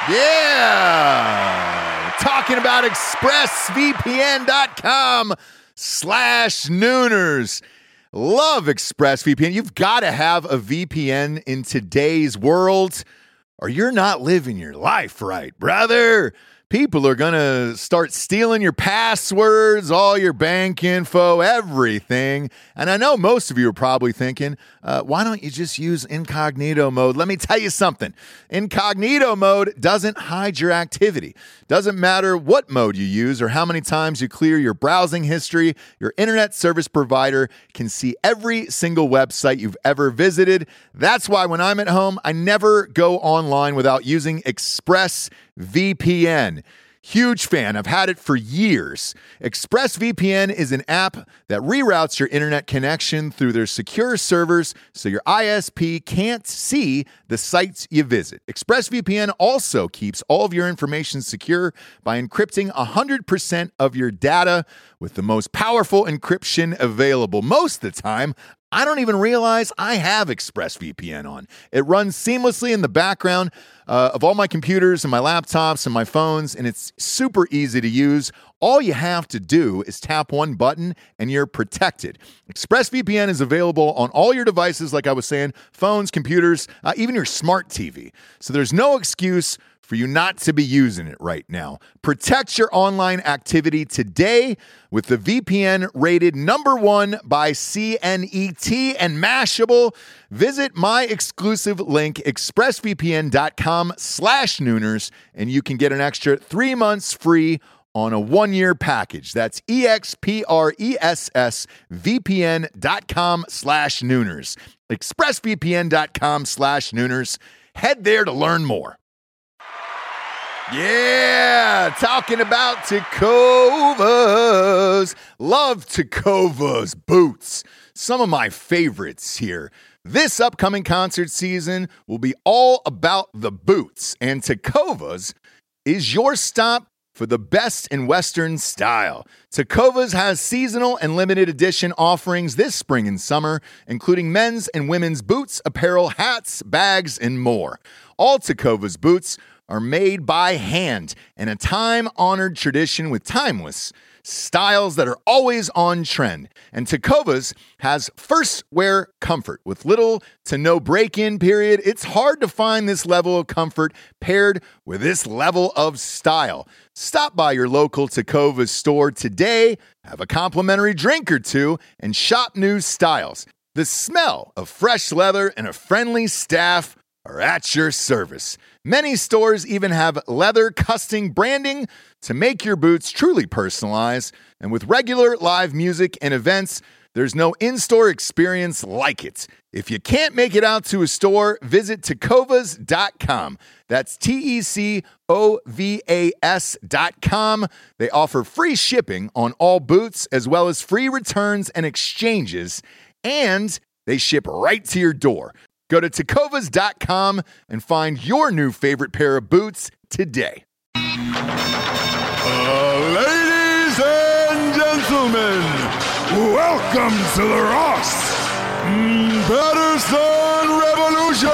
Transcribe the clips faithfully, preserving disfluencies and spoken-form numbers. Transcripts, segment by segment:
Yeah! Talking about expressvpn.com slash nooners. Love ExpressVPN. You've got to have a V P N in today's world, or you're not living your life right, brother. People are going to start stealing your passwords, all your bank info, everything. And I know most of you are probably thinking, uh, why don't you just use incognito mode? Let me tell you something. Incognito mode doesn't hide your activity. Doesn't matter what mode you use or how many times you clear your browsing history, your internet service provider can see every single website you've ever visited. That's why when I'm at home, I never go online without using ExpressVPN. Huge fan. I've had it for years. ExpressVPN is an app that reroutes your internet connection through their secure servers so your I S P can't see the sites you visit. ExpressVPN also keeps all of your information secure by encrypting one hundred percent of your data with the most powerful encryption available. Most of the time, I don't even realize I have ExpressVPN on. It runs seamlessly in the background uh, of all my computers and my laptops and my phones, and it's super easy to use. All you have to do is tap one button and you're protected. ExpressVPN is available on all your devices, like I was saying, phones, computers, uh, even your smart T V. So there's no excuse for you not to be using it right now. Protect your online activity today with the V P N rated number one by C N E T and Mashable. Visit my exclusive link, expressvpn.com slash nooners, and you can get an extra three months free on a one-year package. That's E-X-P-R-E-S-S-V-P-N.com slash nooners. expressvpn.com slash nooners. Head there to learn more. Yeah, talking about Tecovas. Love Tecovas boots. Some of my favorites here. This upcoming concert season will be all about the boots, and Tecovas is your stop for the best in Western style. Tecovas has seasonal and limited edition offerings this spring and summer, including men's and women's boots, apparel, hats, bags, and more. All Tecovas boots are made by hand in a time-honored tradition with timeless styles that are always on trend. And Tecovas has first wear comfort with little to no break-in period. It's hard to find this level of comfort paired with this level of style. Stop by your local Tecovas store today, have a complimentary drink or two, and shop new styles. The smell of fresh leather and a friendly staff are at your service. Many stores even have leather custom branding to make your boots truly personalized. And with regular live music and events, there's no in-store experience like it. If you can't make it out to a store, visit tecovas dot com. That's T E C O V A S dot com. They offer free shipping on all boots, as well as free returns and exchanges. And they ship right to your door. Go to tecovas dot com and find your new favorite pair of boots today. Uh, ladies and gentlemen, welcome to the Ross Patterson Revolution!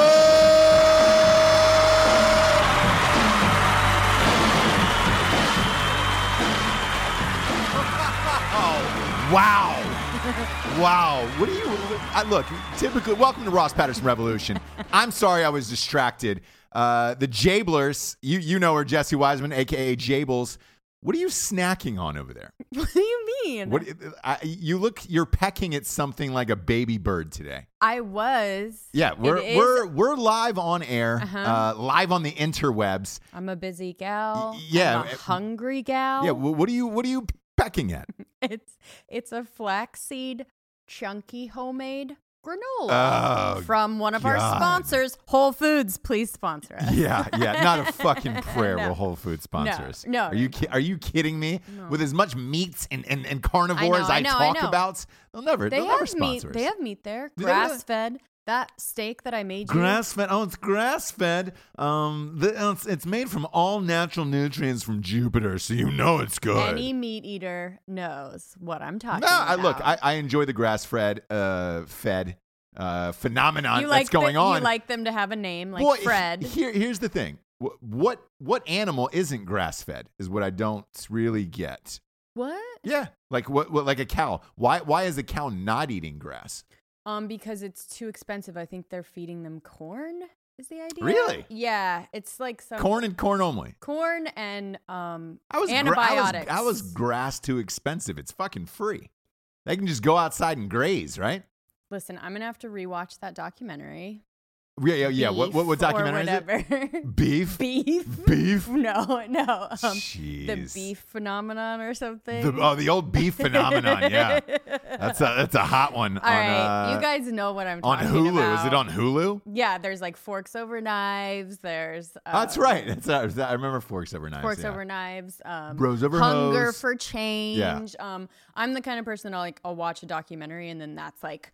Wow. Wow. What do you... I, look, typically, welcome to Ross Patterson Revolution. I'm sorry I was distracted. Uh, the Jablers, you you know her, Jesse Wiseman, a k a. Jables. What are you snacking on over there? What do you mean? What I, you look, you're pecking at something like a baby bird today. I was. Yeah, we're It is- we're we're live on air, Uh-huh. uh, live on the interwebs. I'm a busy gal. Y- yeah. I'm a hungry gal. Yeah, wh- what are you what are you pecking at? It's it's a flaxseed chunky homemade granola Oh, from one of our God. sponsors, Whole Foods. Please sponsor us. Yeah, yeah, not a fucking prayer No. will Whole Foods sponsor us. no, Are you no. ki- are you kidding me? No. With as much meats and, and, and carnivore I know, as I, I know, I talk know. about, they'll never They they'll never have meat. sponsor us. They have meat there. Do they really? Grass fed. That steak that I made you. Grass fed. Oh, it's grass fed. Um, the, it's, it's made from all natural nutrients from Jupiter, so you know it's good. Any meat eater knows what I'm talking no, I, about. look, I, I enjoy the grass fed, uh, fed uh, phenomenon you that's like going the, on. You like them to have a name like Boy, Fred. Here, here's the thing. What what what animal isn't grass fed is what I don't really get. What? Yeah, like what, what like a cow. Why why is a cow not eating grass? Um, because it's too expensive. I think they're feeding them corn. Is the idea? Really? Yeah, it's like some Corn and corn only. corn and um I was gra- antibiotics. I was, I was grass too expensive. It's fucking free. They can just go outside and graze, right? Listen, I'm gonna have to rewatch that documentary. Yeah, yeah, yeah. What what, what Beef or documentary is it? whatever. Beef. Beef. Beef. No, no. Um, Jeez. the beef phenomenon or something. The, oh, the old beef phenomenon. Yeah, that's a that's a hot one. All on, right, uh, you guys know what I'm on talking Hulu. about. Is it on Hulu? Yeah, there's like Forks Over Knives. There's uh, Oh, that's right. That's uh, I remember Forks Over Knives. Forks yeah. Over Knives. Um, Bros Over Hunger Hoes. for Change. Yeah. Um, I'm the kind of person I'll like I'll watch a documentary and then that's like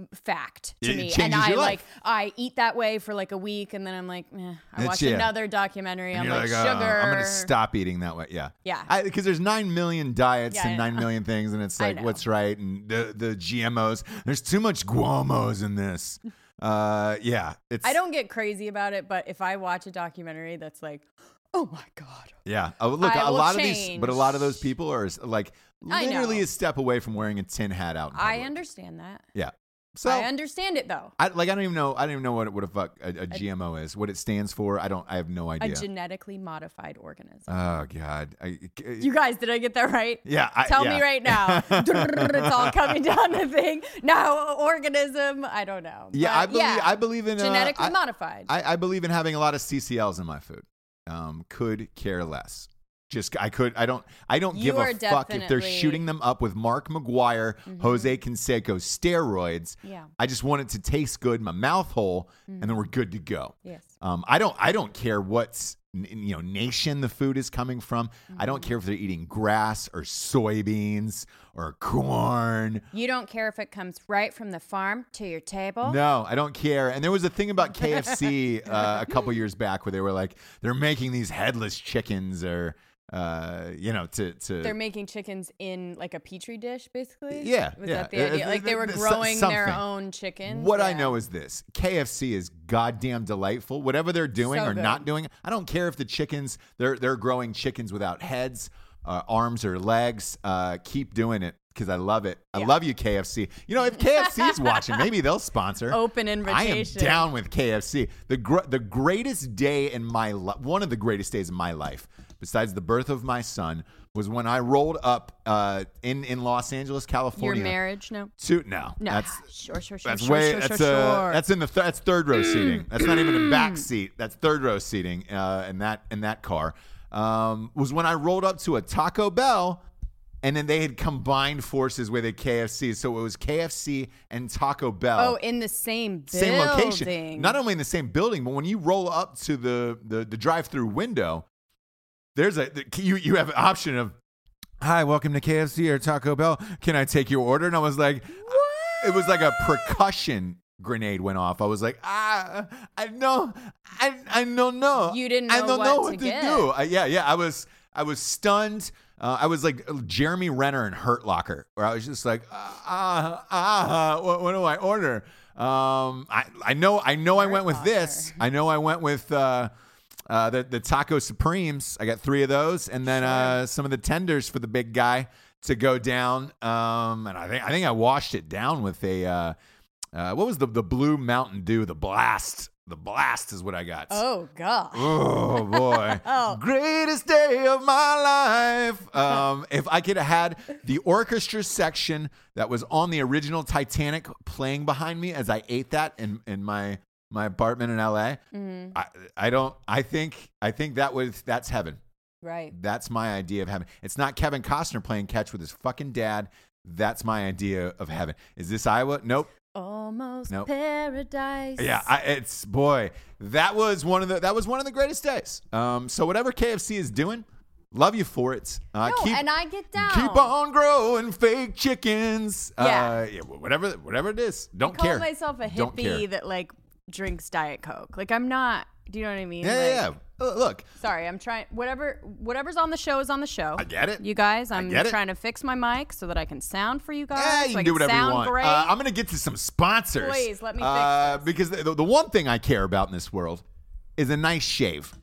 fact to It me, changes and I your like life. I eat that way for like a week, and then I'm like, eh. I It's- watch yeah. another documentary. And I'm you're like, like, oh, sugar. I'm gonna stop eating that way. Yeah, Yeah. Because there's nine million diets Yeah, I and nine know. million things, and it's I like, know. what's right? And the the G M Os. There's too much guamos in this. Uh, yeah, it's. I don't get crazy about it, but if I watch a documentary that's like, oh my god, Yeah. Oh, look, I a will lot of these, but a lot of those change. people are like I literally know. a step away from wearing a tin hat out. In I public. understand that. Yeah. So I understand it though. I like. I don't even know. I don't even know what what a fuck a, a G M O is. What it stands for. I don't. I have no A idea. genetically modified organism. Oh God. I, You guys, did I get that right? yeah. I, Tell yeah. me right now. It's all coming down the thing. Now, organism, I don't know. Yeah, But I believe. yeah, I believe in uh, genetically I, modified. I, I believe in having a lot of C C Ls in my food. Um, could care less. Just I could. I don't. I don't You give are a fuck if they're definitely- shooting them up with Mark McGuire, Jose Canseco steroids. Yeah. I just want it to taste good, in my mouth hole, and then we're good to go. Yes. Um, I don't. I don't care what's n- you know nation the food is coming from. I don't Mm-hmm. care if they're eating grass or soybeans or corn. You don't care if it comes right from the farm to your table? No, I don't care. And there was a thing about K F C uh, a couple years back where they were like, they're making these headless chickens, or uh, you know, to to. They're making chickens in like a petri dish, basically? Yeah, Was yeah. that the idea? Uh, Like they were uh, growing their something. own chickens? What I Yeah. know is this: K F C is goddamn delightful. Whatever they're doing So or not good. doing, I don't care if the chickens they're they're growing chickens without heads, uh, arms, or legs. Uh, keep doing it because I love it. I Yeah. love you, K F C. You know, if K F C is watching, maybe they'll sponsor. Open I am invitation. down with K F C. The gr- the greatest day in my life, one of the greatest days in my life, besides the birth of my son, was when I rolled up uh, in in Los Angeles, Your California. marriage? No. To no, No. that's sure, sure, sure, that's sure, way sure, that's sure, uh sure. that's in the th- that's third row seating. That's not even a Mm. back seat. That's third row seating. Uh, in that in that car um, was when I rolled up to a Taco Bell, and then they had combined forces with a K F C. So it was K F C and Taco Bell. Oh, in the same building. Same location. Not only in the same building, but when you roll up to the the, the drive-through window, there's a the, you you have an option of, "Hi, welcome to K F C or Taco Bell. Can I take your order?" And I was like, What? it was like a percussion grenade went off. I was like, ah, I know, I I don't know. You didn't I know don't what know to what to, get. do. I, yeah, yeah. I was I was stunned. Uh, I was like Jeremy Renner in Hurt Locker, where I was just like, ah, ah, ah what, what do I order? Um, I I know I know I Hurt went with this. I know I went with. Uh, Uh, the the taco supremes. I got three of those, and then uh, some of the tenders for the big guy to go down. Um, and I think I think I washed it down with a uh, uh, what was the the blue Mountain Dew, the blast. The blast is what I got. Oh, God. Oh boy. Oh. Greatest day of my life. Um, if I could have had the orchestra section that was on the original Titanic playing behind me as I ate that in, in my my apartment in L A, Mhm. I, I don't I think I think that was that's heaven. Right. That's my idea of heaven. It's not Kevin Costner playing catch with his fucking dad. That's my idea of heaven. Is this Iowa? Nope. Almost Nope. paradise. Yeah, I, it's boy, that was one of the that was one of the greatest days. Um, so whatever K F C is doing, love you for it. Uh, No, keep, and I get down. keep on growing, fake chickens. Yeah. Uh, yeah, whatever, whatever it is, don't I call care. myself a Don't care. hippie that like drinks Diet Coke. Like I'm not. Do you know what I mean? Yeah, Like, yeah, yeah. Uh, Look, Sorry, I'm trying. Whatever, whatever's on the show is on the show. I get it. You guys, I'm get it. trying to fix my mic so that I can sound for you guys. yeah, you so can I do whatever you sound want. Great. Uh, I'm gonna get to some sponsors. Please, let me fix uh, this. Because the, the one thing I care about in this world is a nice shave.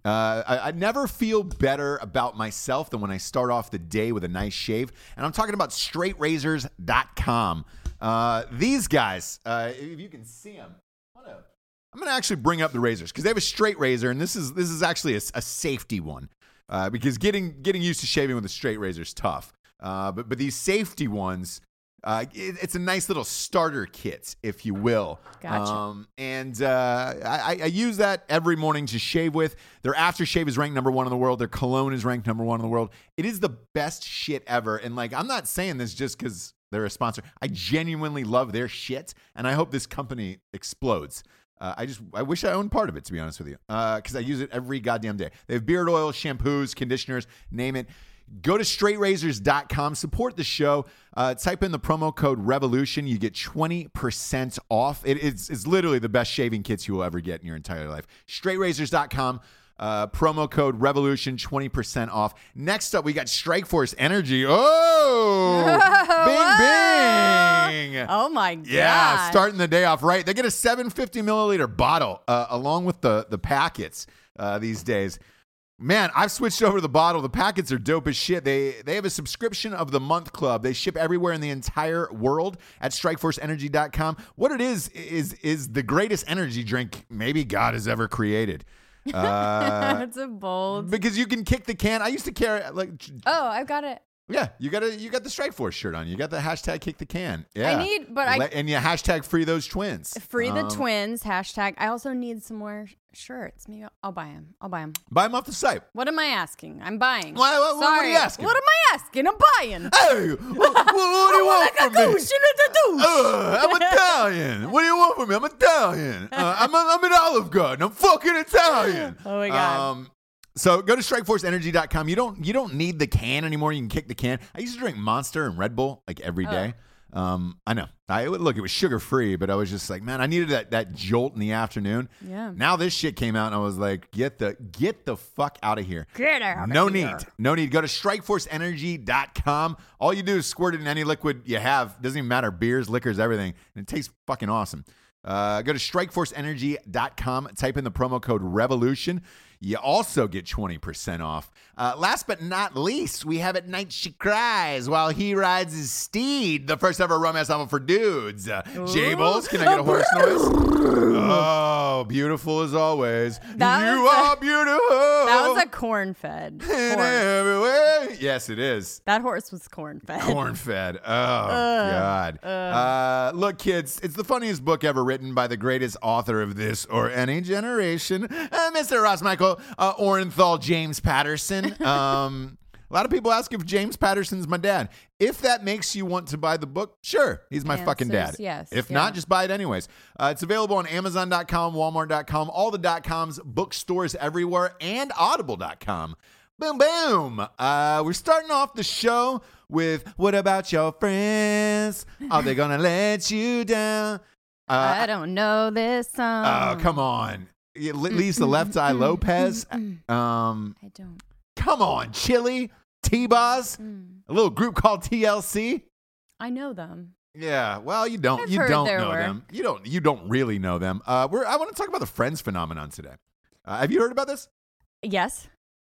Uh, I, I never feel better about myself than when I start off the day with a nice shave. And I'm talking about straight razors dot com. Uh, these guys, uh, if you can see them, I'm going to actually bring up the razors because they have a straight razor, and this is this is actually a, a safety one uh, because getting getting used to shaving with a straight razor is tough. Uh, but but these safety ones, uh, it, it's a nice little starter kit, if you will. Gotcha. Um, and uh, I, I use that every morning to shave with. Their aftershave is ranked number one in the world. Their cologne is ranked number one in the world. It is the best shit ever. And like, I'm not saying this just because they're a sponsor. I genuinely love their shit, and I hope this company explodes. Uh, I just, I wish I owned part of it, to be honest with you, because uh, I use it every goddamn day. They have beard oil, shampoos, conditioners, name it. Go to straight razors dot com, support the show. Uh, type in the promo code REVOLUTION. You get twenty percent off. It, it's, it's literally the best shaving kits you will ever get in your entire life. straight razors dot com. Uh, promo code REVOLUTION, twenty percent off. Next up, we got Strikeforce Energy. Oh, bing, bing. Oh, my God. Yeah, starting the day off right. They get a seven hundred fifty milliliter bottle uh, along with the, the packets uh, these days. Man, I've switched over to the bottle. The packets are dope as shit. They they have a subscription of the month club. They ship everywhere in the entire world at strikeforce energy dot com. What it is, is, is the greatest energy drink maybe God has ever created. Uh, That's a bold. because you can kick the can. I used to carry like Oh, I've got it. yeah, you got a you got the Strikeforce shirt on. You got the hashtag kick the can. Yeah, I need, but I Le- and you hashtag free those twins. free the Um, twins hashtag. I also need some more shirts. Maybe I'll, I'll buy them. I'll buy them. Buy them off the site. What am I asking? I'm buying. What- what- what are Sorry. you asking? What am I asking? I'm buying. Hey, what, what, what do you want from me? Uh, I'm Italian. What do you want from me? I'm Italian. Uh, I'm, I'm an Olive Garden. I'm fucking Italian. Oh, my God. Um, so go to strikeforce energy dot com. You don't you don't need the can anymore. You can kick the can. I used to drink Monster and Red Bull like every day. Um, I know. I look, it was sugar free, but I was just like, man, I needed that that jolt in the afternoon. Yeah. Now this shit came out, and I was like, get the get the fuck out of here. Get out of No here. need. No need. Go to strikeforce energy dot com. All you do is squirt it in any liquid you have. Doesn't even matter. Beers, liquors, everything. And it tastes fucking awesome. Uh, go to strikeforce energy dot com. Type in the promo code REVOLUTION. You also get twenty percent off. Uh, last but not least, we have At Night She Cries While He Rides His Steed, the first ever romance novel for dudes. Uh, Jables, can I get a horse noise? Oh, beautiful as always. That you was a- are beautiful. That was a corn-fed in horse. every way. Yes, it is. That horse was corn-fed. Corn-fed. Oh, God. Uh, look, kids, it's the funniest book ever written by the greatest author of this or any generation, uh, Mister Ross Michael uh, Orenthal James Patterson. Um, a lot of people ask if James Patterson's my dad. If that makes you want to buy the book, sure, he's my fucking dad. Answers, yes, If yeah. not, just buy it anyways. Uh, it's available on amazon dot com, walmart dot com, all the dot coms, bookstores everywhere, and audible dot com. Boom, boom. Uh, we're starting off the show with, what about your friends? Are they going to let you down? Uh, I don't know this song. Oh, come on. At least the Left Eye Lopez. Um, I don't. come on, Chili, T-Boz, a little group called T L C. I know them. Yeah, well, you don't. I've you heard don't their know work. them. You don't. You don't really know them. Uh, we're. I want to talk about the Friends phenomenon today. Uh, have you heard about this? Yes,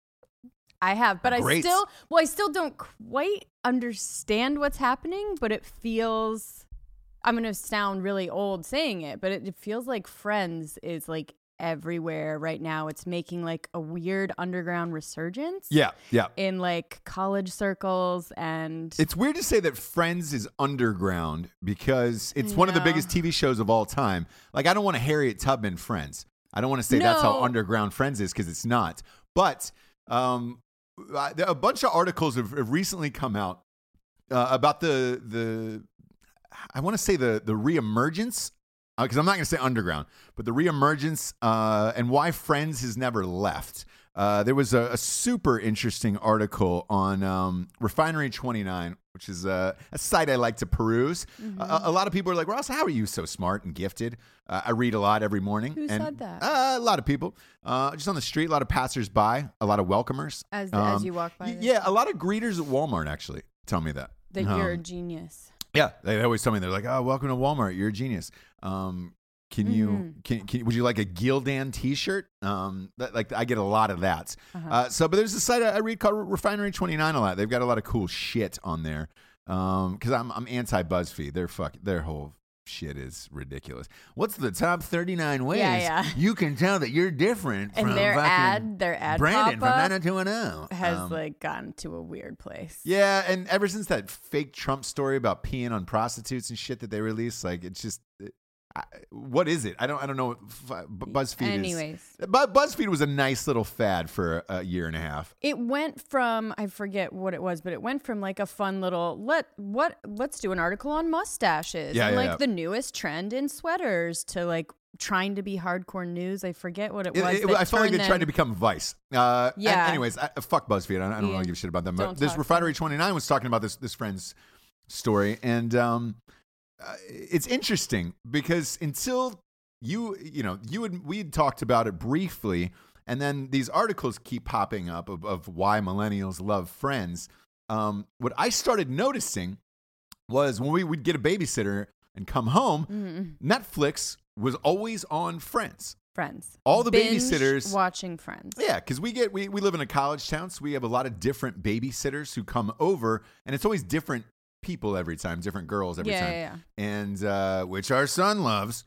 I have, but I Great. still, well, I still don't quite understand what's happening, but it feels, I'm going to sound really old saying it, but it, it feels like Friends is like everywhere right now. It's making like a weird underground resurgence. Yeah, yeah. In like college circles, and It's weird to say that Friends is underground because it's one of the No. biggest T V shows of all time. Like, I don't want to Harriet Tubman Friends. I don't want to say that's how No. underground Friends is because it's not. But um, uh, a bunch of articles have, have recently come out uh, about the the I want to say the the reemergence. Because I'm not going to say underground, but the reemergence uh, and why Friends has never left. Uh, there was a, a super interesting article on um, Refinery twenty-nine, which is a, a site I like to peruse. Mm-hmm. A, a lot of people are like, Ross, how are you so smart and gifted? Uh, I read a lot every morning. Who and, said that? Uh, a lot of people. Uh, just on the street, a lot of passersby, a lot of welcomers. as the, as Um, you walk by, y- this- yeah, a lot of greeters at Walmart actually tell me that. that Um, you're a genius. yeah, they always tell me, they're like, oh, welcome to Walmart. You're a genius. Um, Can you can, can would you like a Gildan T-shirt? Um, that, like I get a lot of that. Uh-huh. Uh, so, but there's a site I read called Refinery twenty-nine a lot. They've got a lot of cool shit on there. Um, because I'm I'm anti BuzzFeed. Their fuck their whole shit is ridiculous. What's the top thirty-nine ways yeah, yeah. you can tell that you're different and from their fucking ad their ad Brandon from pop-up nine oh two one oh has um, like gotten to a weird place. Yeah, and ever since that fake Trump story about peeing on prostitutes and shit that they released, like it's just. It, I, what is it? I don't. I don't know. What BuzzFeed Anyways. is. But BuzzFeed was a nice little fad for a year and a half. It went from I forget what it was, but it went from like a fun little let what let's do an article on mustaches, yeah, and yeah, like yeah. the newest trend in sweaters to like trying to be hardcore news. I forget what it was. It, it, that I felt like they turned tried to them- become Vice. Uh, Yeah. and anyways, I, fuck BuzzFeed. I, I don't Yeah. really give a shit about them. But Don't this talk Refinery twenty-nine was talking about this this friend's story, and um, uh, it's interesting because until you you know you had we had talked about it briefly, and then these articles keep popping up of, of why millennials love Friends. Um, what I started noticing was when we would get a babysitter and come home, Mm-hmm. Netflix was always on Friends. Friends. All the Binge babysitters watching Friends. Yeah, because we get we, we live in a college town, so we have a lot of different babysitters who come over, and it's always different people every time, different girls every Yeah, time, yeah, and uh, which our son loves.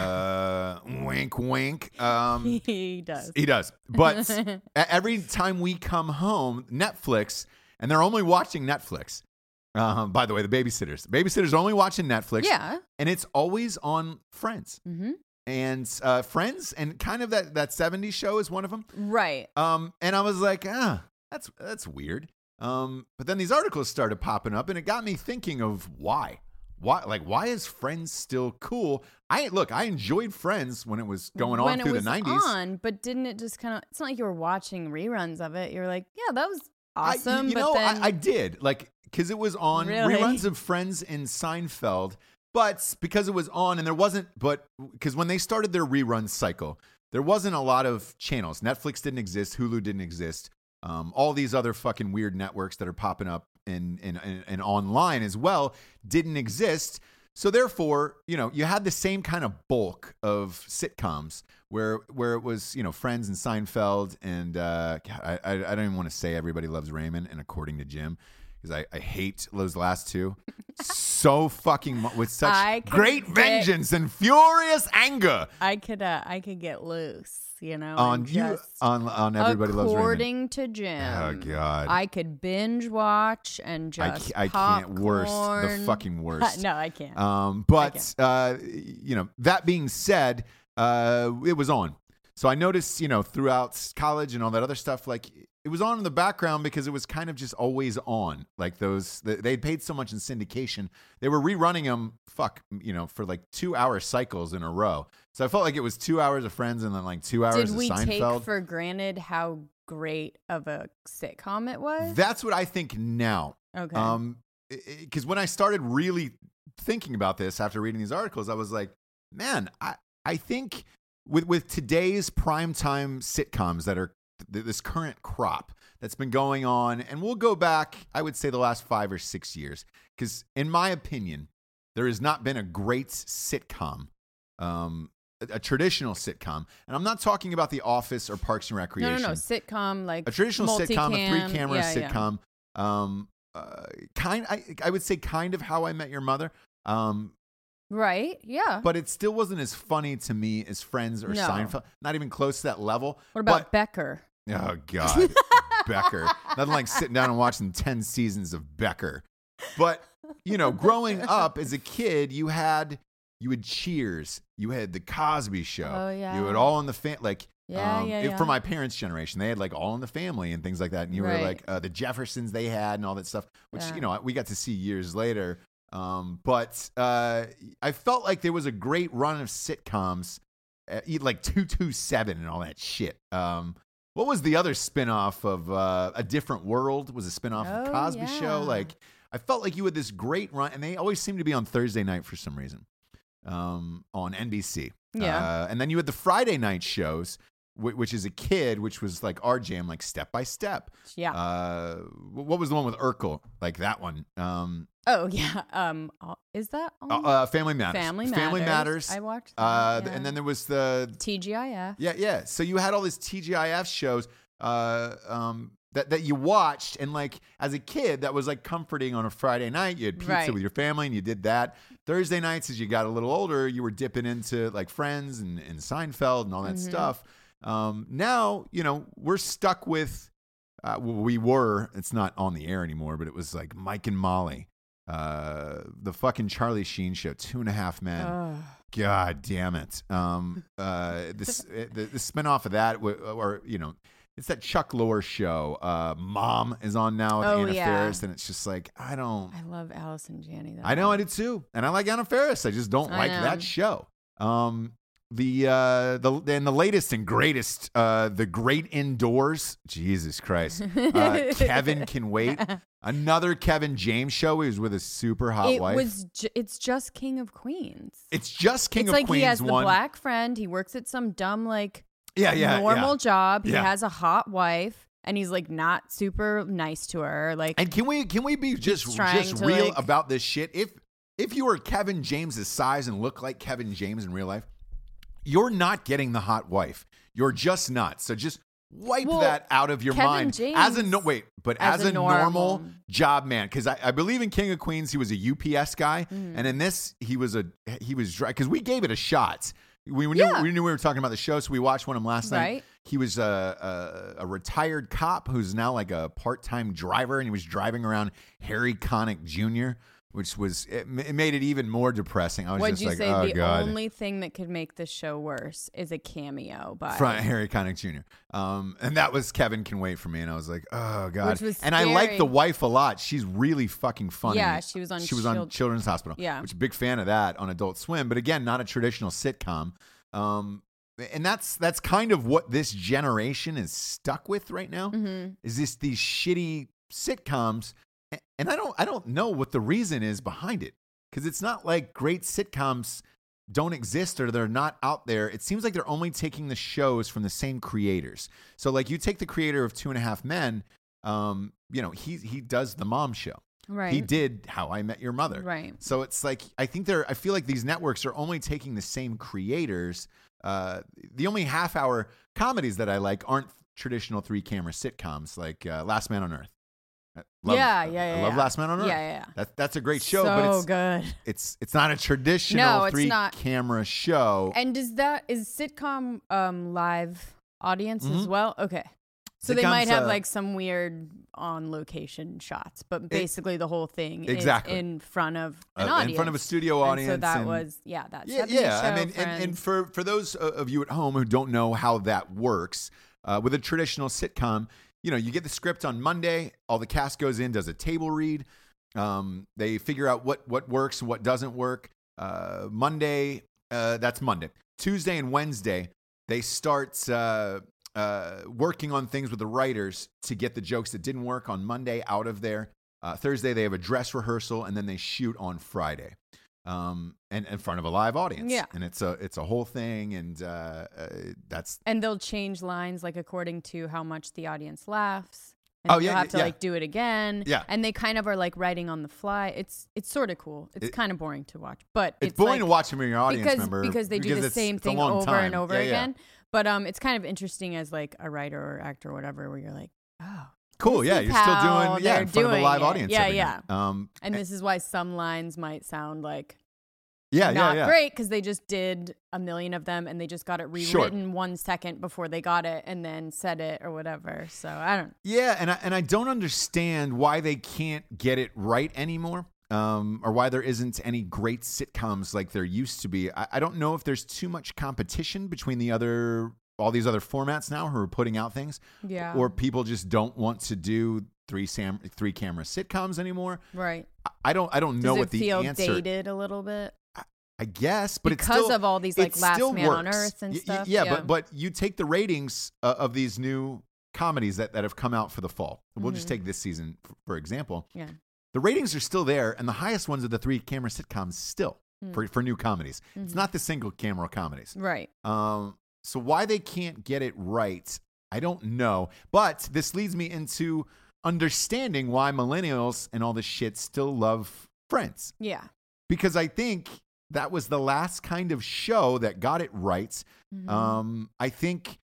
Uh, wink, wink. Um, He does. he does, but e- every time we come home, Netflix, and they're only watching Netflix. Uh, by the way, the babysitters, the babysitters are only watching Netflix. Yeah. and it's always on Friends. Mm-hmm. And uh, Friends, and kind of that, that seventies show is one of them. Right. Um, and I was like, ah, that's that's weird. Um, but then these articles started popping up, and it got me thinking of why, why, like, why is Friends still cool? I look, I enjoyed Friends when it was going when on through it was the nineties. on, but didn't it just kind of? It's not like you were watching reruns of it. You're like, yeah, that was awesome. I, you but know, then I, I did like because it was on Really? reruns of Friends and Seinfeld, but because it was on, and there wasn't, but because when they started their rerun cycle, there wasn't a lot of channels. Netflix didn't exist, Hulu didn't exist. Um, all these other fucking weird networks that are popping up in, in, in, in online as well didn't exist. So therefore, you know, you had the same kind of bulk of sitcoms where where it was, you know, Friends and Seinfeld and uh, I, I I don't even want to say Everybody Loves Raymond and According to Jim because I, I hate those last two so fucking mu- with such I could great get- vengeance and furious anger I could uh, I could get loose, you know, on and you just- on on Everybody Loves Raymond. According to Jim. Oh God. I could binge watch and I, just ca- I can't worst the popcorn. fucking worst. No, I can't. Um, but uh, you know, that being said, uh, it was on. So I noticed, you know, throughout college and all that other stuff, like it was on in the background because it was kind of just always on. Like those, they paid so much in syndication, they were rerunning them. Fuck, you know, for like two-hour cycles in a row. So I felt like it was two hours of Friends and then like two hours Did of we Seinfeld. take for granted how great of a sitcom it was? That's what I think now. Okay. Um, because when I started really thinking about this after reading these articles, I was like, man, I, I think with with today's primetime sitcoms that are th- this current crop that's been going on, and we'll go back, I would say the last five or six years, because in my opinion, there has not been a great sitcom, um, a, a traditional sitcom, and I'm not talking about The Office or Parks and Recreation. No, no, no, sitcom like A traditional sitcom, a multicam. three-camera Yeah, yeah. sitcom. Um, uh, kind, I, I would say, kind of How I Met Your Mother. Um, Right? Yeah. but it still wasn't as funny to me as Friends or No. Seinfeld. Not even close to that level. What about But, Becker? oh God, Becker. Nothing like sitting down and watching ten seasons of Becker. But you know, growing up as a kid, you had you had Cheers, you had The Cosby Show, Oh, yeah. you had All in the Family, like. Yeah, um, yeah, it- yeah. For my parents' generation, they had like All in the Family and things like that, and you were Right. like uh, the Jeffersons they had and all that stuff, which Yeah. you know we got to see years later. Um, but uh, I felt like there was a great run of sitcoms, uh, like two two seven and all that shit. Um, what was the other spinoff of uh, A Different World? Was a spinoff of Oh, Cosby yeah. Show. Like I felt like you had this great run, and they always seemed to be on Thursday night for some reason um, on N B C. Yeah. Uh, and then you had the Friday night shows, which is a kid, which was like our jam, like Step by Step. Yeah. Uh, what was the one with Urkel? Like that one. Um, oh yeah. Um, is that on? uh, uh, Family Matters. Family Family Matters. Matters. I watched that, Uh, yeah. And then there was the T G I F. yeah, yeah. So you had all these T G I F shows. Uh, um. That, that you watched, and like as a kid, that was like comforting on a Friday night. You had pizza Right. with your family, and you did that. Thursday nights, as you got a little older, you were dipping into like Friends and, and Seinfeld and all that Mm-hmm. stuff. Um, now, you know, we're stuck with. Uh, well, we were. It's not on the air anymore, but it was like Mike and Molly, uh, the fucking Charlie Sheen show, Two and a Half Men. Ugh. God damn it. Um, uh, this the, the spinoff of that, or, or you know. It's that Chuck Lorre show. Uh, Mom is on now with Oh, Anna yeah. Faris, and it's just like I don't. I love Allison Janney. Though. I know I do too, and I like Anna Faris. I just don't I like know. that show. Um, the uh, the and the latest and greatest, uh, the Great Indoors. Jesus Christ, uh, Kevin Can Wait. Another Kevin James show. He was with a super hot It wife. was. Ju- it's just King of Queens. it's just King it's of like Queens he has one. the black friend. He works at some dumb like yeah, yeah, normal yeah. job. He Yeah. has a hot wife. And he's like not super nice to her. Like, And can we can we be just trying just to, real like- about this shit? If if you were Kevin James's size and look like Kevin James in real life, you're not getting the hot wife. You're just not. So just wipe Well, that out of your Kevin mind. James, as a no wait, but as, as a, a normal, normal- job man, because I, I believe in King of Queens, he was a U P S guy, Mm. and in this he was a he was because we gave it a shot. We knew Yeah. we knew we were talking about the show, so we watched one of them last night. Right. He was a, a a retired cop who's now like a part time driver, and he was driving around Harry Connick Junior, which was it, it made it even more depressing. I was what'd just you like, say? oh the god. only thing that could make this show worse is a cameo by From Harry Connick Junior Um, and that was Kevin Can Wait for me, and I was like, oh god. Which was and I like scary. the wife a lot. She's really fucking funny. Yeah, she was on She was on Child- Children's Hospital. Yeah. which big fan of that on Adult Swim, but again, not a traditional sitcom. Um, and that's that's kind of what this generation is stuck with right now. Mhm. Is this these shitty sitcoms? A- And I don't I don't know what the reason is behind it, because it's not like great sitcoms don't exist or they're not out there. It seems like they're only taking the shows from the same creators. So like you take the creator of Two and a Half Men, um, you know, he he does the Mom Show. Right. He did How I Met Your Mother. Right. So it's like I think they're I feel like these networks are only taking the same creators. Uh, the only half hour comedies that I like aren't traditional three camera sitcoms like uh, Last Man on Earth. I love, Yeah, yeah, yeah, I love yeah. Last Man on Earth. Yeah, yeah, yeah. That, that's a great show, so but it's good. it's it's not a traditional No, it's three not. camera show. And does that is sitcom um live audience as Mhm. well? Okay. So they might Sitcoms, have uh, like some weird on location shots, but basically the whole thing Exactly. is in front of an Uh, audience. in front of a studio And audience. so that and- was yeah, that yeah, seventies yeah. show, I mean, and, and Friends. for for those of you at home who don't know how that works, uh, with a traditional sitcom, you know, you get the script on Monday. All the cast goes in, does a table read. Um, they figure out what what works and what doesn't work. Uh, Monday, uh, that's Monday. Tuesday and Wednesday, they start uh, uh, working on things with the writers to get the jokes that didn't work on Monday out of there. Uh, Thursday, they have a dress rehearsal, and then they shoot on Friday, um, and in front of a live audience. Yeah. And it's a it's a whole thing, and uh, uh, that's And they'll change lines like according to how much the audience laughs. And Oh, you'll yeah, have to yeah. like do it again. Yeah. And they kind of are like writing on the fly. It's it's sort of cool. It's It- kind of boring to watch, but it's, it's, boring like, to watch them in your audience because member because they do the it's- same it's a thing long over time. and over Yeah, yeah. again. But um, it's kind of interesting as like a writer or actor or whatever, where you're like, oh, Cool, this yeah, is you're still how doing yeah they're in front of a doing live it. audience. Yeah, every yeah. night. Um, And this is why some lines might sound like yeah, not yeah, yeah. great because they just did a million of them and they just got it Sure. rewritten one second before they got it and then said it or whatever. So I don't. Yeah, and I, and I don't understand why they can't get it right anymore, um, or why there isn't any great sitcoms like there used to be. I, I don't know if there's too much competition between the other all these other formats now who are putting out things, Yeah. or people just don't want to do three sam three camera sitcoms anymore. Right. I- I don't I don't Does know it what the feel answer. dated a little bit? I guess, but Because it's still, of all these, like, it Last still Man on works. Earth and Y- y- stuff, Yeah, yeah. but but you take the ratings uh, of these new comedies that, that have come out for the fall. We'll just Mhm. take this season f- for example. Yeah. The ratings are still there, and the highest ones are the three camera sitcoms still Mm. for for new comedies. It's Mhm. not the single camera comedies. Right. Um, so why they can't get it right, I don't know. But this leads me into understanding why millennials and all this shit still love Friends. Yeah. Because I think that was the last kind of show that got it right. Mm-hmm. Um, I think,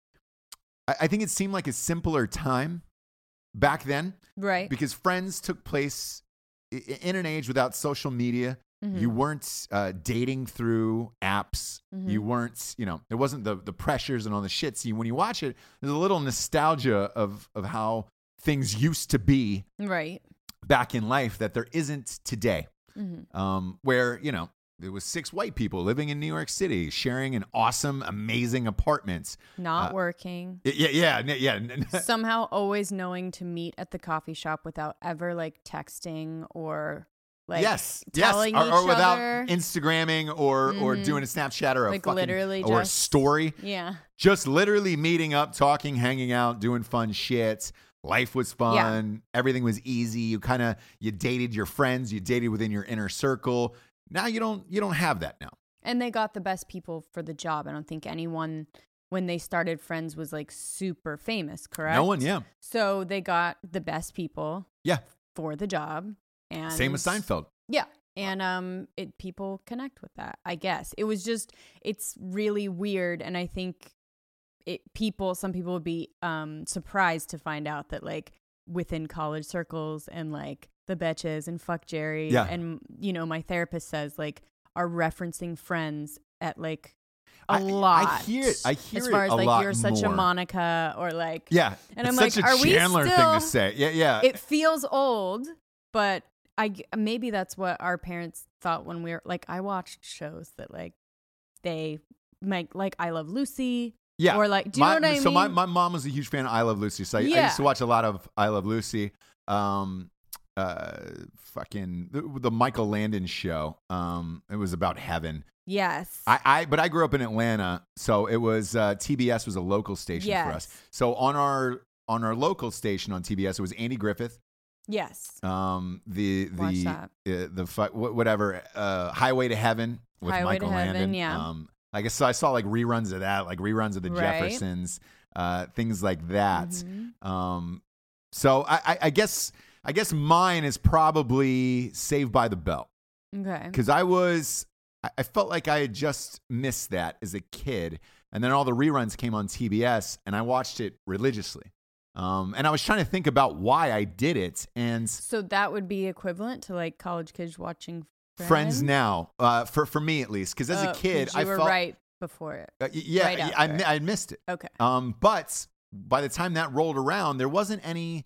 I, I think it seemed like a simpler time back then. Right. Because Friends took place in an age without social media. Mm-hmm. You weren't uh, dating through apps. Mm-hmm. You weren't, you know, there wasn't the the pressures and all the shit. See, when you watch it, there's a little nostalgia of of how things used to be right back in life that there isn't today. Mm-hmm. Um, where, you know, there was six white people living in New York City, sharing an awesome, amazing apartment. Not uh, working. Yeah, yeah, yeah. yeah. Somehow always knowing to meet at the coffee shop without ever like texting or like yes, telling yes, or, each or without other. Instagramming or Mm-hmm. or doing a Snapchat or a like fucking literally or just, a story. Yeah. Just literally meeting up, talking, hanging out, doing fun shit. Life was fun. Yeah. Everything was easy. You kind of you dated your friends. You dated within your inner circle. Now you don't you don't have that now. And they got the best people for the job. I don't think anyone when they started Friends was like super famous, correct? No one, yeah. So they got the best people Yeah. for the job. And Same with Seinfeld. Yeah. And um it people connect with that, I guess. It was just it's really weird, and I think it people some people would be um surprised to find out that like within college circles and like the Betches and Fuck Jerry yeah. and you know my therapist says like are referencing Friends at like a I, lot. I hear it. I hear as far it as a like lot you're such more. a Monica or like yeah. And it's I'm such like, a are we Chandler still, thing to say. Yeah, yeah. It feels old, but I g- maybe that's what our parents thought when we were like I watched shows that like they make like I Love Lucy. Yeah. Or like, do you my, know what I so mean? my, my mom was a huge fan of I Love Lucy. So I, Yeah. I used to watch a lot of I Love Lucy. Um, uh, fucking the, the Michael Landon show. Um, it was about heaven. Yes. I, I but I grew up in Atlanta, so it was uh, T B S was a local station yes. for us. So on our on our local station on T B S, it was Andy Griffith. Yes. Um, the Watch the that. uh, the fu- whatever uh, Highway to Heaven with Highway Michael to Heaven, Landon. yeah. Um, I guess so. I saw like reruns of that, like reruns of the Right. Jeffersons, uh, things like that. Mhm. Um, so I, I, I guess I guess mine is probably Saved by the Bell Okay. because I was I, I felt like I had just missed that as a kid, and then all the reruns came on T B S, and I watched it religiously. Um, and I was trying to think about why I did it, and So that would be equivalent to like college kids watching Friends, Friends now, uh, for for me at least, because as Oh, a kid, 'cause you I were felt right before it. uh, y- yeah, right I, I, after. I missed it. Okay. Um, but by the time that rolled around, there wasn't any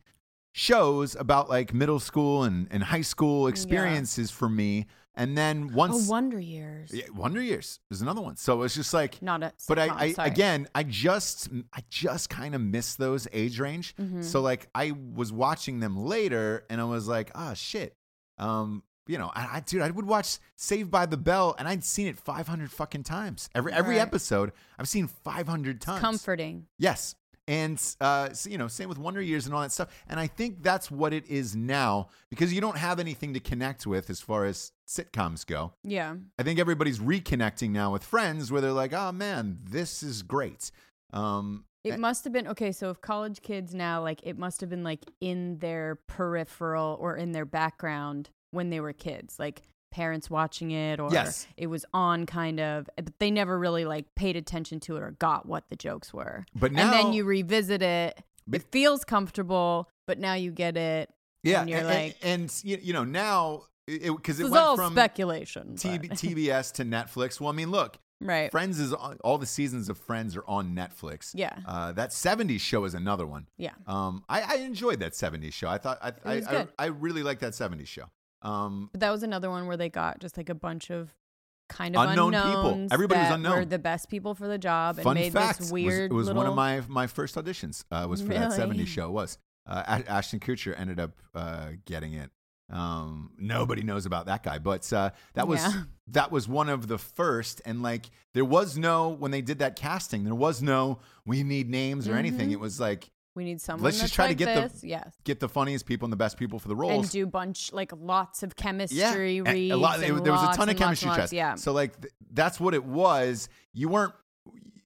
shows about like middle school and, and high school experiences for me. And then once Oh, Wonder Years. yeah, Wonder Years is another one. So it's just like, Not a. but I, sitcom, I sorry. again, I just, I just kind of missed those age range. Mm-hmm. So like, I was watching them later, and I was like, oh shit, um, you know, I, I dude, I would watch Saved by the Bell, and I'd seen it five hundred fucking times. Every every Right. episode, I've seen five hundred times. Comforting. Yes. And, uh, so, you know, same with Wonder Years and all that stuff. And I think that's what it is now because you don't have anything to connect with as far as sitcoms go. Yeah. I think everybody's reconnecting now with Friends where they're like, oh, man, this is great. Um, It must have been okay. So if college kids now, like, it must have been like in their peripheral or in their background when they were kids, like parents watching it, or Yes. it was on kind of, but they never really like paid attention to it or got what the jokes were. But and then now- you revisit it. But- It feels comfortable, but now you get it. yeah. and you're and, like, and, and, you you know, now, because it, 'cause it this is went all from speculation. T- but- T B S to Netflix. Well, I mean, look, right. Friends is on, all the seasons of Friends are on Netflix. Yeah. Uh, that seventies show is another one. Yeah. Um, I, I enjoyed that seventies show. I thought I I, was I, good. I really liked that seventies show. Um, But that was another one where they got just like a bunch of kind of Unknown people. unknowns Everybody was that unknown. were the best people for the job and fun made fact this was- weird it was little... one of my my first auditions. Uh, was for that Really? seventies show. Was uh, A- Ashton Kutcher ended up uh, getting it. Um, nobody knows about that guy, but uh, that was Yeah. that was one of the first. And like, there was no when they did that casting, there was no we need names or anything. Mhm. It was like We need someone Let's that's just try to like get the- this. Yes. get the funniest people and the best people for the And roles. do bunch like lots of chemistry yeah, and reads. a lot, and there was a lots ton of and lots chemistry and lots, tests. Yeah. So like th- that's what it was. You weren't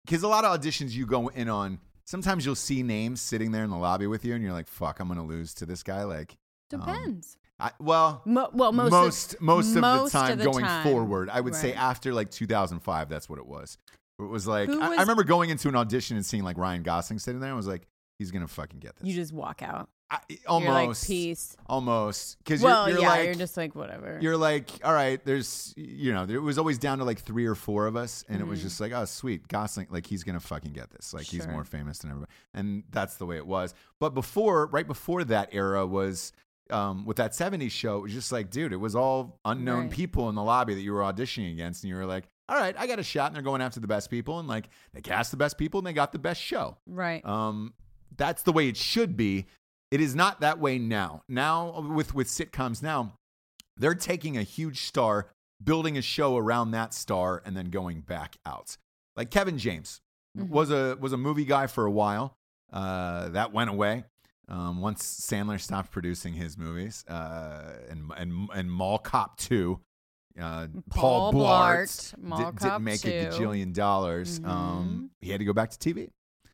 because a lot of auditions you go in on, sometimes you'll see names sitting there in the lobby with you, and you're like, "Fuck, I'm gonna lose to this guy." Like, Depends. Um, I, well, Mo- well, most most of, most of most the time of the going time. forward, I would say Right. after like two thousand five, that's what it was. It was like Who I, was- I remember going into an audition and seeing like Ryan Gosling sitting there. And I was like, he's gonna fucking get this. You just walk out. I, almost, You're like, peace. almost, because Well, you're, you're yeah, like, you're just like, whatever. you're like, all right, there's, you know, there was always down to like three or four of us, and it was Mhm. just like, oh, sweet, Gosling, like he's gonna fucking get this, like he's Sure. more famous than everybody, and that's the way it was. But before, right before that era was. Um, with that seventies show, it was just like, dude, it was all unknown Right. people in the lobby that you were auditioning against, and you were like, all right, I got a shot, and they're going after the best people, and like they cast the best people, and they got the best show. Right. Um, that's the way it should be. It is not that way now. Now with with sitcoms now, they're taking a huge star, building a show around that star, and then going back out. Like Kevin James Mhm. was a was a movie guy for a while. Uh, that went away. Um, once Sandler stopped producing his movies, uh, and and and Mall Cop two, uh, Paul, Paul Blart, Blart, Mall di- Cop didn't make a two. gajillion dollars. Mhm. Um, he had to go back to T V.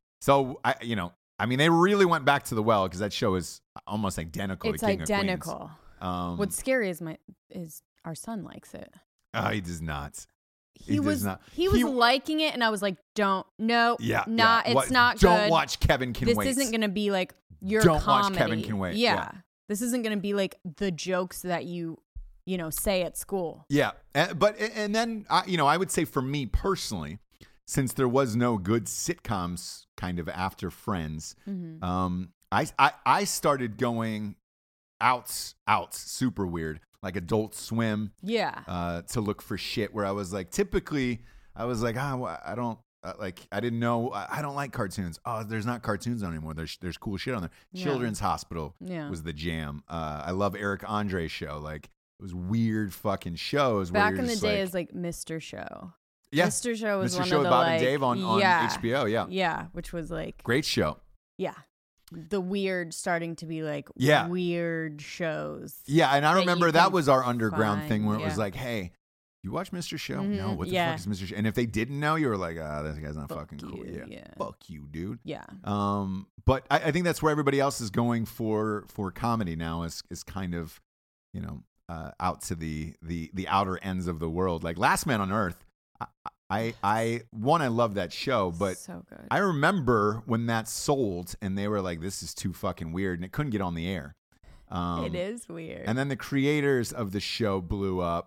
So I, you know, I mean, they really went back to the well because that show is almost identical. It's to King identical. Of Queens. Um, What's scary is my is our son likes it. uh, he does not. He, He does was not. he was He- liking it, and I was like, "Don't, no, Yeah, not. yeah. It's What- not Don't good. watch Kevin Can This Wait. isn't going to be like your Don't watch comedy. Kevin Can Wait. Yeah. Yeah. This isn't going to be like the jokes that you, you know, say at school. Yeah, Uh, but and then I, you know, I would say for me personally, since there was no good sitcoms kind of after Friends, Mm-hmm. um, I, I I started going out out super weird, like Adult Swim, Yeah. uh, to look for shit where I was like, typically I was like, ah, well, I don't. Uh, like I didn't know I I don't like cartoons. Oh, there's not cartoons on anymore. There's there's cool shit on there. Yeah. Children's Hospital Yeah. was the jam. Uh, I love Eric Andre's show. Like it was weird fucking shows. Where Back you're in the just day, like, it was like Mister Show. yeah, Mister Show was Mister one Show of with the Bob like, and Dave on, on yeah, H B O. Yeah, yeah, which was like great show. yeah, the weird starting to be like Yeah. weird shows. Yeah, and I that remember you that can was our underground thing find, where it was yeah. like, hey, you watch Mister Show? Mhm, No, what the yeah. fuck is Mister Show? And if they didn't know, you were like, ah, this guy's not Fuck fucking cool. you, Yeah. yeah. fuck you, dude. Yeah. Um, but I, I think that's where everybody else is going for for comedy now is is kind of, you know, uh, out to the the the outer ends of the world. Like Last Man on Earth, I I, I one I love that show, but so good. I remember when that sold and they were like, this is too fucking weird, and it couldn't get on the air. Um, it is weird. And then the creators of the show blew up.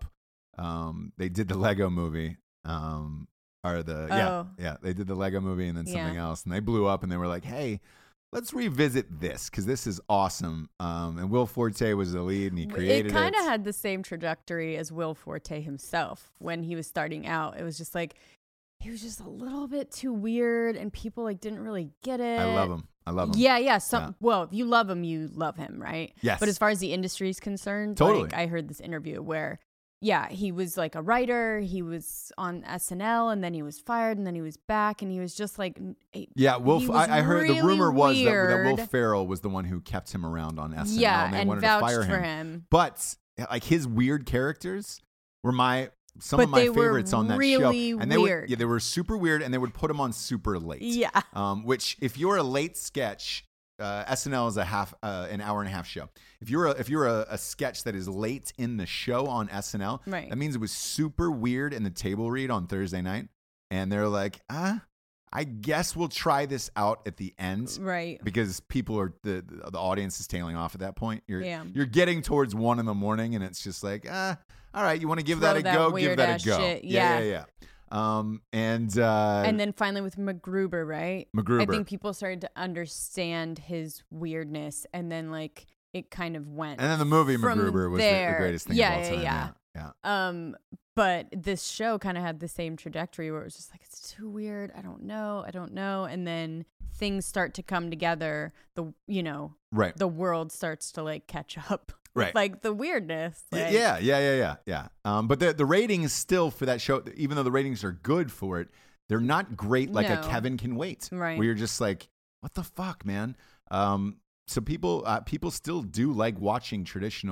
Um, they did the Lego movie. Um, or the yeah Oh. yeah they did the Lego movie and then something Yeah. else, and they blew up and they were like, hey, let's revisit this because this is awesome. Um, and Will Forte was the lead and he created it it. kind of had the same trajectory as Will Forte himself when he was starting out. It was just like he was just a little bit too weird, and people like didn't really get it. I love him. I love him. Yeah, yeah. Some Yeah. well, if you love him, you love him, right? Yes. But as far as the industry is concerned, Totally. like I heard this interview where, yeah, he was like a writer. He was on S N L, and then he was fired, and then he was back, and he was just like, n- he- Yeah, Will. he F- was I, I heard the really rumor was that, that Will weird. Ferrell was the one who kept him around on S N L, yeah, and they and wanted vouched to fire for him. him. But like his weird characters were my some But of my they were favorites on that really show, and they weird. Would, yeah, they were super weird, and they would put him on super late. Yeah. Um, which if you're a late sketch, uh, S N L is a half, uh, an hour and a half show. If you're a, if you're a, a sketch that is late in the show on S N L, Right. that means it was super weird in the table read on Thursday night, and they're like, ah, I guess we'll try this out at the end. Right. Because people are the the audience is tailing off at that point. You're Yeah. you're getting towards one in the morning, and it's just like, ah, all right, you want to give Throw that a that go, give weird that ass a go. shit, Yeah, yeah. yeah, yeah. Um, and uh, And then finally with MacGruber, right? MacGruber. I think people started to understand his weirdness, and then like it kind of went. and then the movie from MacGruber was the, the there. greatest thing yeah, of all yeah, time. yeah. Yeah, yeah. Um, but this show kind of had the same trajectory where it was just like, it's too weird. I don't know. I don't know. And then things start to come together. The you know Right. the world starts to like catch up. Right. Like the weirdness. Y- Like, yeah, yeah, yeah, yeah, yeah. Um, but the the ratings still for that show, even though the ratings are good for it, they're not great like a No. Kevin Can Wait, Right. where you're just like, what the fuck, man? Um, so people uh, people still do like watching traditional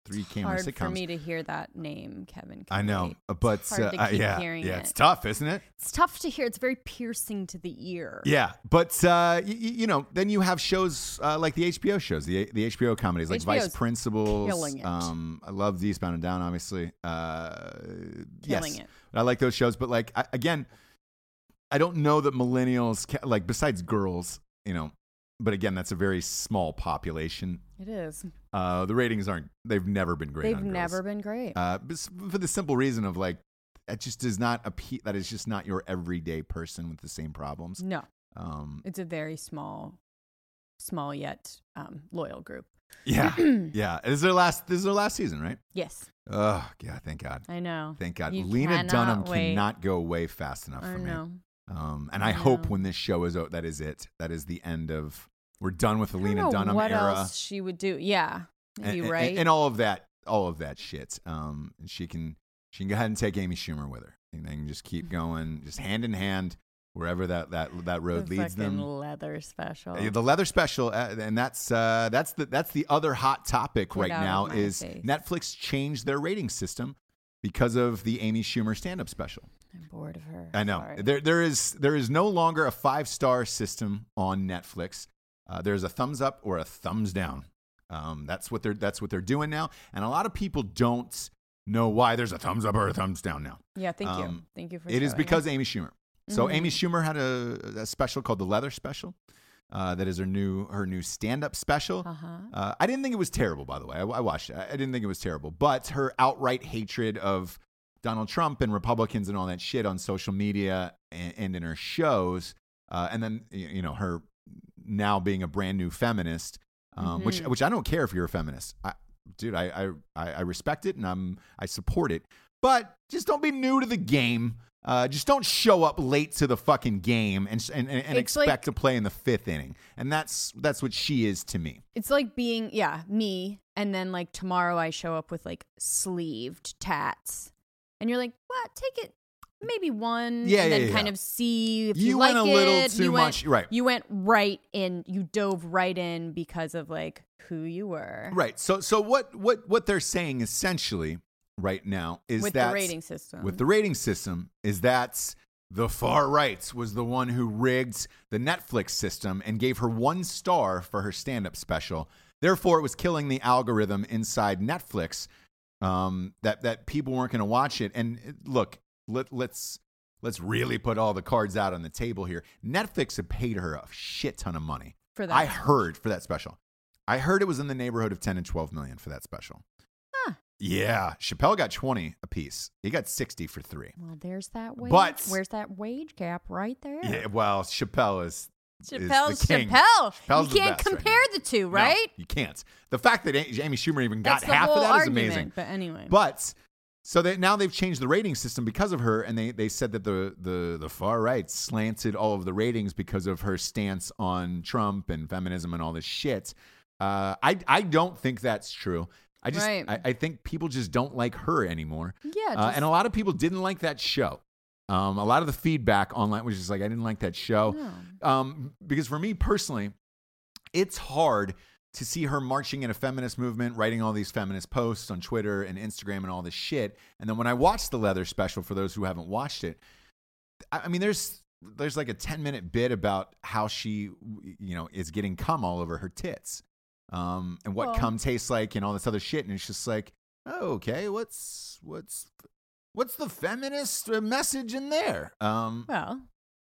three camera hard sitcoms. for me to hear that name, Kevin. I know, Conway. but It's hard to uh, keep yeah, hearing yeah, it. it's tough, isn't it? It's tough to hear. It's very piercing to the ear. Yeah, but uh, y- y- you know, then you have shows uh, like the H B O shows, the the H B O comedies like H B O's Vice Principals. killing it. Um, I love Eastbound and Down, obviously. Uh, Killing yes, it. I like those shows, but like I, again, I don't know that millennials ca- like besides girls, you know. But again, that's a very small population. It is. Uh, the ratings aren't. They've never been great. They've on girls. never been great. Uh, bes- for the simple reason of like, it just does not appeal. That is just not your everyday person with the same problems. No, Um, it's a very small, small yet um, loyal group. yeah, yeah. This is their last. This is their last season, right? Yes, Oh, yeah. Thank God. I know. Thank God. You Lena cannot Dunham wait. cannot go away fast enough I for me. know. Um, and I I, hope know. when this show is over, that is it. That is the end of. We're done with the I don't Lena know Dunham what era. else she would do? Yeah, maybe and, right. and, and all of that, all of that shit. Um, and she can she can go ahead and take Amy Schumer with her, and they can just keep going, just hand in hand, wherever that that that road the leads fucking them. leather special. Uh, The leather special, uh, and that's uh, that's the that's the other hot topic Get right out now of my is face. Netflix changed their rating system because of the Amy Schumer stand-up special. I'm bored of her. I know Sorry. there there is there is no longer a five-star system on Netflix. Uh, there's a thumbs up or a thumbs down. Um, that's what they're that's what they're doing now, and a lot of people don't know why there's a thumbs up or a thumbs down now. Yeah, thank you. Um, Thank you for It is showing because us. Amy Schumer. So Mhm. Amy Schumer had a, a special called the Leather Special. Uh, that is her new her new stand up special. Uh-huh. Uh, I didn't think it was terrible, by the way. I, I watched it. I, I didn't think it was terrible, but her outright hatred of Donald Trump and Republicans and all that shit on social media and, and in her shows, uh, and then y- you know her now being a brand new feminist, um, which Mhm. which I don't care if you're a feminist, I, dude. I, I I respect it and I'm I support it, but just don't be new to the game. Uh, just don't show up late to the fucking game and and, and, and It's expect like- to play in the fifth inning. And that's that's what she is to me. It's like being, yeah, me. And then like tomorrow I show up with like sleeved tats. And you're like, what? Take it maybe one. Yeah, and yeah, then yeah. kind of see if you, You like went a little it. too you went, much- right. You went right in. You dove right in because of like who you were. Right. So so what what what they're saying essentially right now is With that the rating system. with the rating system is that the far right was the one who rigged the Netflix system and gave her one star for her stand-up special. Therefore, it was killing the algorithm inside Netflix. Um, that that people weren't going to watch it. And uh, look, let, let's let's really put all the cards out on the table here. Netflix had paid her a shit ton of money For that. I heard for that special. I heard it was in the neighborhood of ten and twelve million for that special. Huh. Yeah, Chappelle got twenty a piece. He got sixty for three. Well, there's that wage. But- Where's that wage gap right there? Yeah, well, Chappelle is Chappelle's is the king. Chappelle. Chappelle's you the can't best right compare now. the two, No, right? you can't. The fact that A- Amy Schumer even got That's the half whole of that is argument, amazing. But anyway. But so they, now they've changed the rating system because of her, and they, they said that the, the, the far right slanted all of the ratings because of her stance on Trump and feminism and all this shit. Uh, I I don't think that's true. I just Right. I, I think people just don't like her anymore. yeah, Uh, just, and a lot of people didn't like that show. Um, a lot of the feedback online was just like, I didn't like that show. no. Um, because for me personally, it's hard to see her marching in a feminist movement, writing all these feminist posts on Twitter and Instagram and all this shit. And then when I watched the Leather Special, for those who haven't watched it, I, I mean, there's there's like a ten minute bit about how she, you know, is getting cum all over her tits, um, and what Well- cum tastes like and all this other shit. And it's just like, oh, okay, what's what's what's the feminist message in there? Um, Well,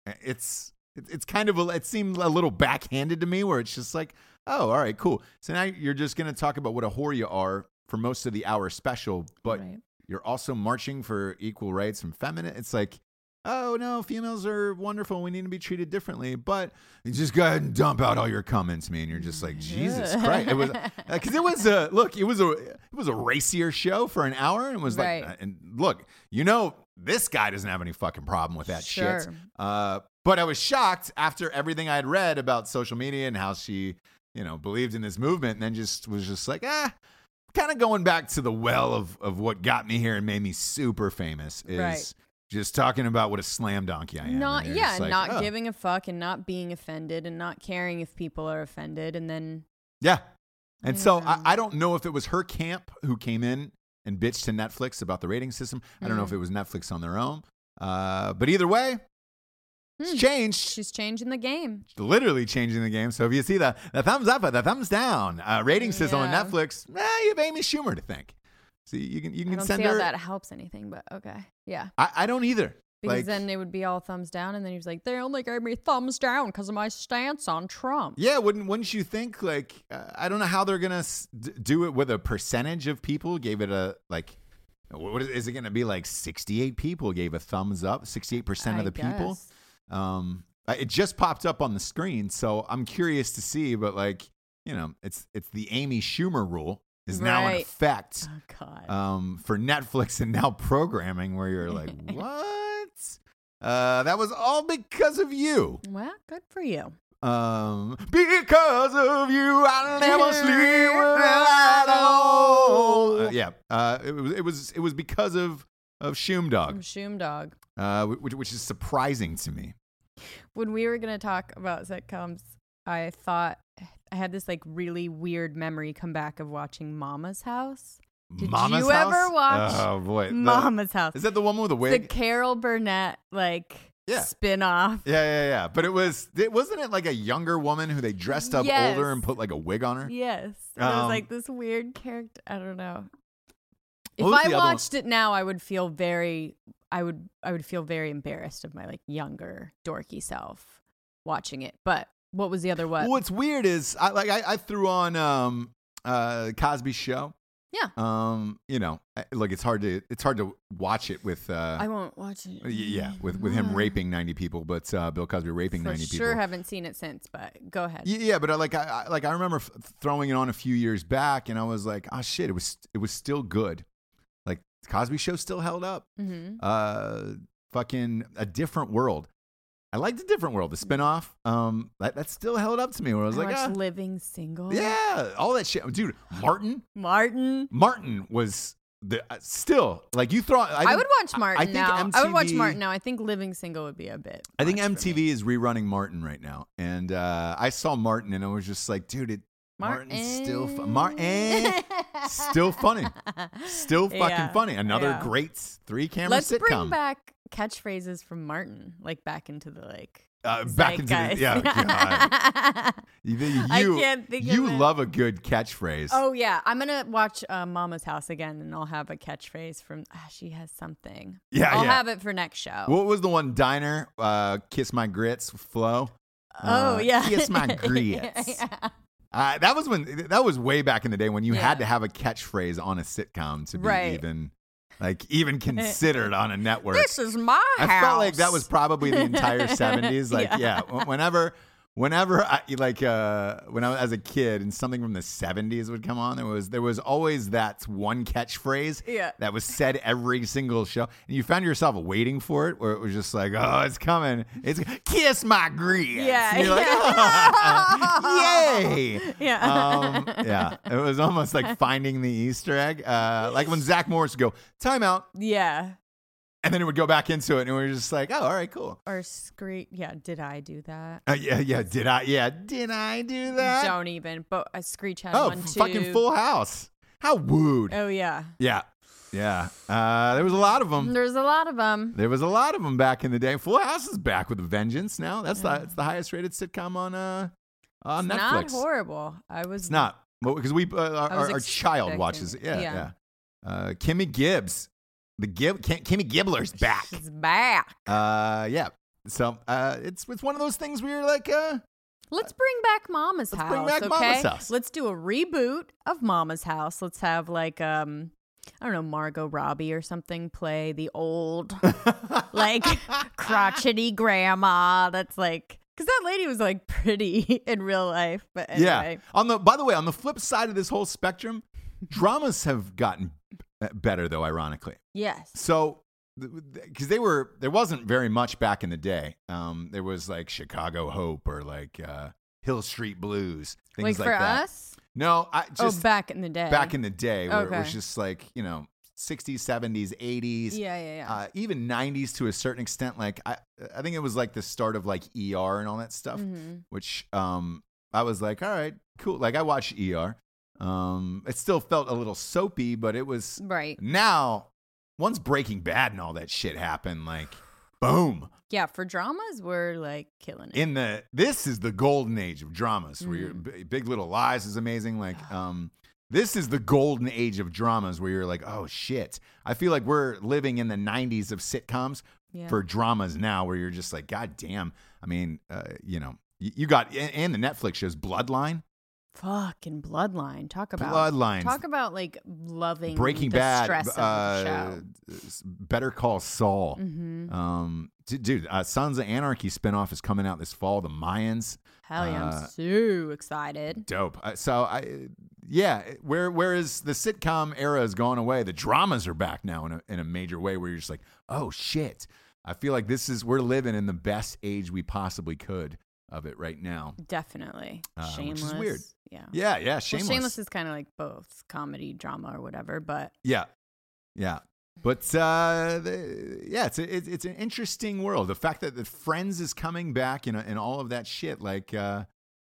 it's it's it's kind of a, it seemed a little backhanded to me, where it's just like, oh, all right, cool. So now you're just gonna talk about what a whore you are for most of the hour special, but right. you're also marching for equal rights and feminine. It's like, oh no, females are wonderful. We need to be treated differently. But you just go ahead and dump out all your comments to me, and you're just like, Jesus Christ! It was because it was a look. It was a it was a racier show for an hour, and it was Right. like, and look, you know, this guy doesn't have any fucking problem with that shit. Sure. Uh, but I was shocked after everything I had read about social media and how she, you know, believed in this movement, and then just was just like, ah. Kind of going back to the well of, of what got me here and made me super famous is Right. just talking about what a slam donkey I am. Not And you're yeah, just like, not oh. giving a fuck and not being offended and not caring if people are offended, and then Yeah. And Yeah. so I, I don't know if it was her camp who came in and bitched to Netflix about the rating system. I don't know if Mm. it was Netflix on their own. Uh, but either way, it's Hmm. changed. She's changing the game. Literally changing the game. So if you see the, the thumbs up or the thumbs down uh, rating system on Yeah. Netflix, eh, you have Amy Schumer to thank. So you can you I can don't send see how her. that helps anything, but okay. Yeah. I, I don't either. Because Like, then it would be all thumbs down, and then he was like, they only gave me thumbs down because of my stance on Trump. yeah, wouldn't wouldn't you think like uh, I don't know how they're gonna s- d- do it with a percentage of people gave it a like. What is, is it going to be like sixty-eight people gave a thumbs up, sixty-eight percent of I the people? guess. Um, it just popped up on the screen, so I'm curious to see. But like, you know, it's it's the Amy Schumer rule is now in Right. effect Oh, God. um, for Netflix and now programming, where you're like, what? Uh, that was all because of you. Well, good for you. Um, because of you, I'll never sleep without all. Uh, yeah, uh, it was it was it was because of of Shoomdog, Shoom Dog. uh, which which is surprising to me. When we were going to talk about sitcoms, I thought I had this like really weird memory come back of watching Mama's House. Did Mama's you House? ever watch Oh boy, The- Mama's House? is that the one with the The wig? Carol Burnett like Yeah. spin-off. Yeah, yeah, yeah. But it was it wasn't it like a younger woman who they dressed up Yes. older and put like a wig on her? Yes. It Um, was like this weird character. I don't know. If What was I the other one? watched it now, I would feel very I would I would feel very embarrassed of my like younger dorky self watching it. But what was the other what? Well, what's weird is I like I, I threw on um uh Cosby Show. Yeah. Um, you know, I- look, it's hard to it's hard to watch it with uh I won't watch it. y- yeah, with with him raping ninety people, but uh Bill Cosby raping For ninety sure people. haven't seen it since, but go ahead. Y- Yeah, but I, like I I- like I remember f- throwing it on a few years back, and I was like, oh shit, it was it was still good. Like Cosby Show still held up. Mm-hmm. Uh, fucking A Different World. I liked A Different World, the spinoff. Um, that that still held up to me. Where I was I like, watched ah, Living Single. yeah, all that shit, dude. Martin, Martin. Martin was the uh, still like you throw. I, I, think- would watch Martin I think now. M T V, I would watch Martin now. I think Living Single would be a bit. I think much for M T V me. is rerunning Martin right now, and uh, I saw Martin, and I was just like, dude, it, Martin's still fu- Martin, still funny, still fucking Yeah, funny. Another yeah. great three camera Let's sitcom. bring back catchphrases from Martin, like back into the like. uh, back into the zeitgeist. yeah. God. You, you, I can't think of you it. love a good catchphrase. Oh yeah, I'm gonna watch uh, Mama's House again, and I'll have a catchphrase from. Ah, she has something. Yeah, I'll yeah. have it for next show. What was the one? Diner, uh, kiss my grits, Flo. oh Uh, yeah, kiss my grits. Yeah. Uh, that was when that was way back in the day when you had Yeah. to have a catchphrase on a sitcom to be Right. even like even considered on a network. This is my I house. felt like that was probably the entire seventies. Like, yeah, Yeah. wh- whenever, whenever I like, uh, when I was as a kid and something from the seventies would come on, there was there was always that one catchphrase Yeah. that was said every single show, and you found yourself waiting for it, where it was just like, oh, it's coming, it's kiss my grits. Yeah, and you're like, yeah. yay, Yeah. um, yeah. It was almost like finding the Easter egg, uh, like when Zach Morris would go timeout. Yeah. And then it would go back into it, and we were just like, "Oh, all right, cool." Or screech. Yeah. Did I do that? Uh, yeah, yeah. Did I? Yeah, did I do that? Don't even. But a screech had oh, one f- too. fucking Full House. How wooed. Oh yeah. Yeah, yeah. Uh, there was a lot of them. There's a lot of them. There was a lot of them back in the day. Full House is back with a vengeance now. That's the it's the highest rated sitcom on uh on It's Netflix. not horrible. I was. It's not because we uh, our, I was our, our child expecting- watches it. Yeah, yeah. yeah. Uh, Kimmy Gibbs, the Gib Kim, Kimmy Gibbler's back. She's back. Uh, yeah. So uh, it's it's one of those things where you're like, uh. Let's bring back Mama's Let's House. bring back okay? Mama's House. Let's do a reboot of Mama's House. Let's have like um I don't know, Margot Robbie or something play the old like crotchety grandma that's like because that lady was like pretty in real life. But anyway. Yeah. On the by the way, on the flip side of this whole spectrum, dramas have gotten b- better though, ironically. Yes. So because they were there wasn't very much back in the day. Um, there was like Chicago Hope or like uh, Hill Street Blues, things Like like for that. us? No, I just oh, back in the day. back in the day where it Okay. was just like, you know, sixties, seventies, eighties. Yeah, yeah, yeah. Uh, even nineties to a certain extent. Like I, I think it was like the start of like E R and all that stuff, Mhm. which um, I was like, all right, cool. Like I watched E R. Um, it still felt a little soapy, but it was Right. now. Once Breaking Bad and all that shit happened, like, boom. Yeah, for dramas, we're like killing it. In the this is the golden age of dramas. Where you're, Mm. B- Big Little Lies is amazing. Like, um, this is the golden age of dramas where you're like, oh shit. I feel like we're living in the nineties of sitcoms Yeah. for dramas now, where you're just like, god damn. I mean, uh, you know, you, you got and, and the Netflix shows Bloodline. Fucking Bloodline. Talk about Bloodlines. Talk about like loving Breaking the Bad, stress of the uh, show. Better Call Saul. Mm-hmm. Um, d- dude, uh, Sons of Anarchy spinoff is coming out this fall. The Mayans, Hell yeah, uh, I'm so excited. dope. Uh, so I, yeah, where whereas the sitcom era has gone away, the dramas are back now in a in a major way. Where you're just like, oh shit. I feel like this is we're living in the best age we possibly could of it right now. Definitely. Uh, which Shameless. is weird. Yeah. Yeah, yeah, Well, Shameless. Shameless is kind of like both comedy, drama, or whatever, but Yeah, yeah, but uh, the, yeah, it's a, it's it's an interesting world. The fact that the Friends is coming back and and all of that shit, like, uh,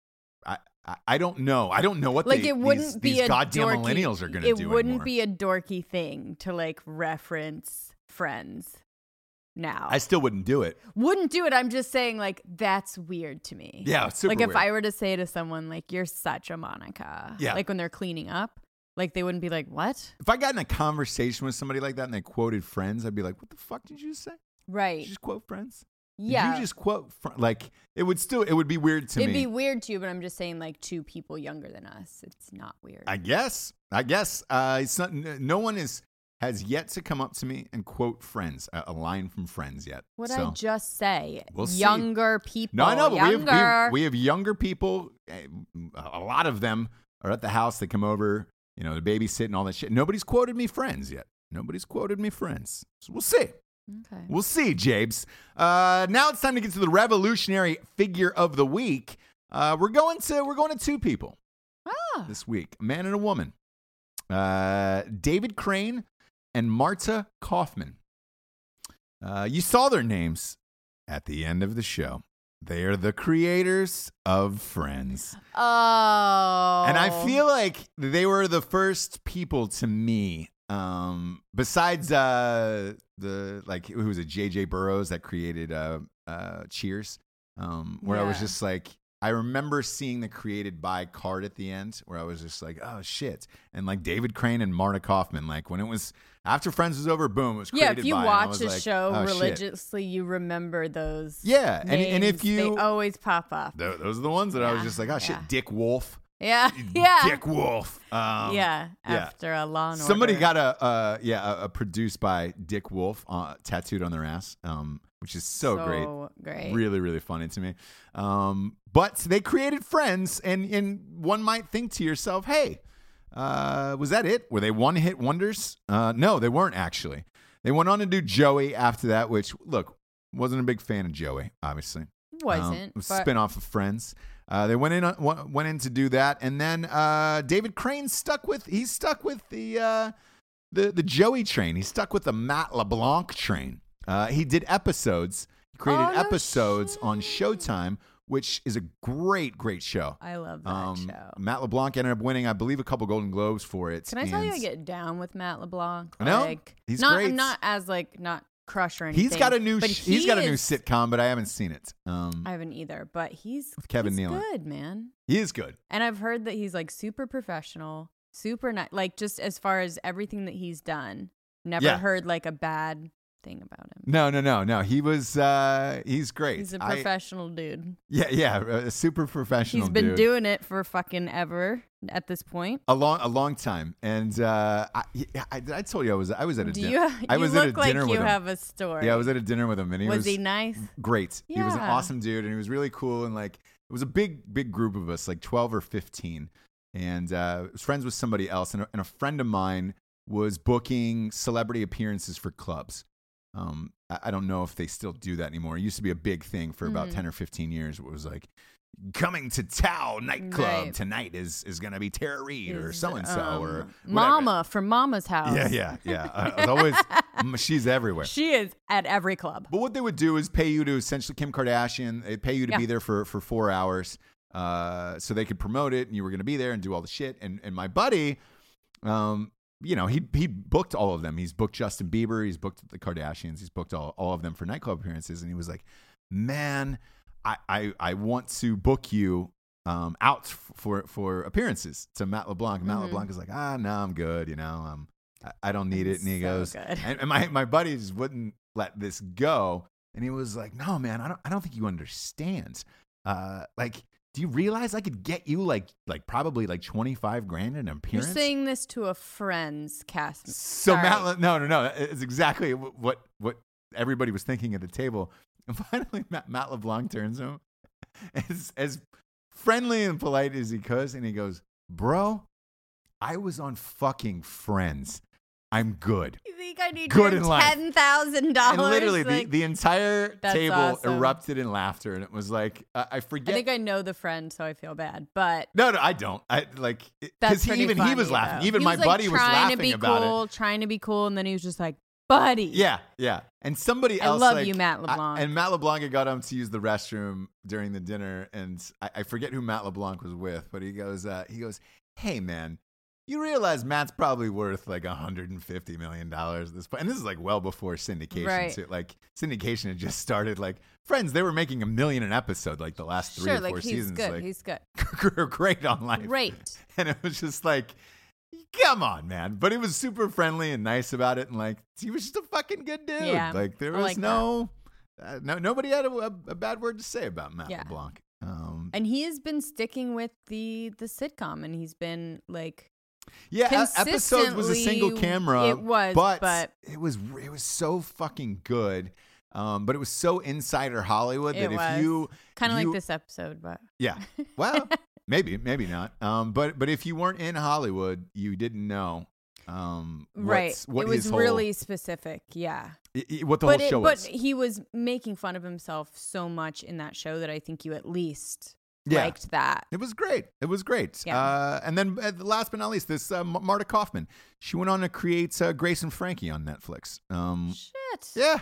I, I I don't know, I don't know what like they, it wouldn't these, be these a goddamn dorky, millennials are gonna it do wouldn't anymore. be a dorky thing to like reference Friends now. I still wouldn't do it. wouldn't do it. I'm just saying, like, that's weird to me. Yeah, it's super like if weird. I were to say to someone, like, you're such a Monica. Yeah. Like when they're cleaning up, like they wouldn't be like, what? If I got in a conversation with somebody like that and they quoted Friends, I'd be like, what the fuck did you just say? Did Right. you just quote Friends? Yeah. Did you just quote Fr-? Like, it would still, it would be weird to It'd me. be weird to you, but I'm just saying, like, two people younger than us. It's not weird. I guess. I guess. Uh, it's not, no one is has yet to come up to me and quote Friends, a, a line from Friends yet. What so, I just say? We'll see. Younger people. No, I know, but we have, we, younger. have, we have younger people. eh, A lot of them are at the house. They come over, you know, the babysit and all that shit. Nobody's quoted me Friends yet. Nobody's quoted me Friends. So we'll see. Okay. We'll see, Jabes. Uh, now it's time to get to the revolutionary figure of the week. Uh, we're going to we're going to two people Ah. this week, a man and a woman. Uh, David Crane and Marta Kaufman. Uh, you saw their names at the end of the show. They are the creators of Friends. Oh. And I feel like they were the first people to me, um, besides uh, the, like, who was it, J J Burroughs that created uh, uh, Cheers, um, where I was Yeah. just like, I remember seeing the created by card at the end where I was just like, oh, shit. And like David Crane and Marta Kaufman, like when it was, after Friends was over, boom, it was Yeah, created if you by. and I watch was a like, show oh, shit. religiously, you remember those. Yeah, and- and if names. you- They always pop up. Th- Those are the ones that I was Yeah, just like, oh, shit, yeah. Dick Wolf. Yeah. Yeah. Dick Wolf. Um, yeah. yeah. After a Law and Somebody Order. got a uh, yeah a, a produced by Dick Wolf uh, tattooed on their ass, um, which is so, great, So great. really really funny to me. Um, but they created Friends, and and one might think to yourself, hey, uh, was that it? Were they one hit wonders? Uh, no, they weren't actually. They went on to do Joey after that, which look wasn't a big fan of Joey, obviously. Wasn't. Um, it was a but spin-off of Friends. Uh, they went in on- went went in to do that, and then uh, David Crane stuck with he's stuck with the uh, the the Joey train. He's stuck with the Matt LeBlanc train. Uh, he did episodes, he created Oh, no episodes on shit. Showtime, which is a great great show. I love that Um, show. Matt LeBlanc ended up winning, I believe, a couple Golden Globes for it. Can I tell you, I and get down with Matt LeBlanc. I know. Like, He's not, great. Not as like not crush or anything. He's got a new but sh- he's he got a new is- sitcom, but I haven't seen it. Um, I haven't either, but he's With Kevin he's Nealon. good, man. he is good. And I've heard that he's like super professional, super nice. Like just as far as everything that he's done, never Yeah. heard like a bad thing about him. No, no, no, no. He was uh, he's great. He's a I- professional dude. Yeah, yeah, a super professional. He's been dude. doing it for fucking ever at this point. a long, a long time. And uh, I, I, I told you I was, I was at a Do dinner. you? I you was look at a like dinner you with him. have a story. Yeah, I was at a dinner with him, and he was, Was he nice? great. He was an Yeah. awesome dude, and he was really cool. And like, it was a big, big group of us, like twelve or fifteen, and uh, I was friends with somebody else, and a, and a friend of mine was booking celebrity appearances for clubs. Um, I, I don't know if they still do that anymore. It used to be a big thing for about Mhm. ten or fifteen years. It was like, coming to Tao nightclub Right. tonight is is going to be Tara Reid or Is, so and so um, or whatever. Mama from Mama's house. Yeah, yeah, yeah. Uh, it's always mm, she's everywhere. She is at every club. But what they would do is pay you to essentially Kim Kardashian. They'd pay you to Yeah. be there for for four hours. uh, so they could promote it, and you were going to be there and do all the shit. And and my buddy, um, you know, he he booked all of them. He's booked Justin Bieber. He's booked the Kardashians. He's booked all, all of them for nightclub appearances. And he was like, man, I I, I want to book you um, out for for appearances to Matt LeBlanc. And Matt mm-hmm. LeBlanc is like, ah, no, I'm good. You know, um, I, I don't need it. And he so goes, and, and my my buddies wouldn't let this go. And he was like, no, man, I don't I don't think you understand. Uh, like, do you realize I could get you like like probably like twenty-five grand in an appearance? You're saying this to a friend's cast. So Sorry. Matt, no, no, no. It's exactly what what everybody was thinking at the table. And finally, Matt, Matt LeBlanc turns to him, as as friendly and polite as he could, and he goes, "Bro, I was on fucking Friends. I'm good. You think I need good ten thousand dollars?" And literally, like, the, the entire table awesome. erupted in laughter, and it was like, uh, I forget. I think I know the friend, so I feel bad, but no, no, I don't. I like because he even funny, he was laughing. Though. Even he my was, like, buddy was laughing to be about cool, it, trying to be cool, and then he was just like, "Buddy, yeah, yeah." And somebody else, I love like, you, Matt LeBlanc. I, and Matt LeBlanc had got him to use the restroom during the dinner, and I, I forget who Matt LeBlanc was with, but he goes, uh, he goes, "Hey, man. You realize Matt's probably worth like one hundred fifty million dollars at this point." And this is like well before syndication. Right. Too. Like syndication had just started. Like Friends, they were making a million an episode like the last three sure, or four like, he's seasons. Good, like, he's good. Great on life. Great. And it was just like, come on, man. But he was super friendly and nice about it. And like, he was just a fucking good dude. Yeah, like there was like no, uh, no, nobody had a, a, a bad word to say about Matt yeah. LeBlanc. Um, and he has been sticking with the, the sitcom, and he's been like, yeah, episodes was a single camera. It was, but, but it was it was so fucking good. Um, but it was so insider Hollywood that it if was. you kind of you, like this episode, but yeah, well, maybe maybe not. Um, but but if you weren't in Hollywood, you didn't know. Um, right, what it was his whole, really specific. Yeah, it, it, what the but whole it, show but was. But he was making fun of himself so much in that show that I think you at least. Yeah. Liked that. It was great. It was great. Yeah. Uh, and then uh, last but not least, this uh, M- Marta Kaufman. She went on to create uh, Grace and Frankie on Netflix. Um, Shit. Yeah.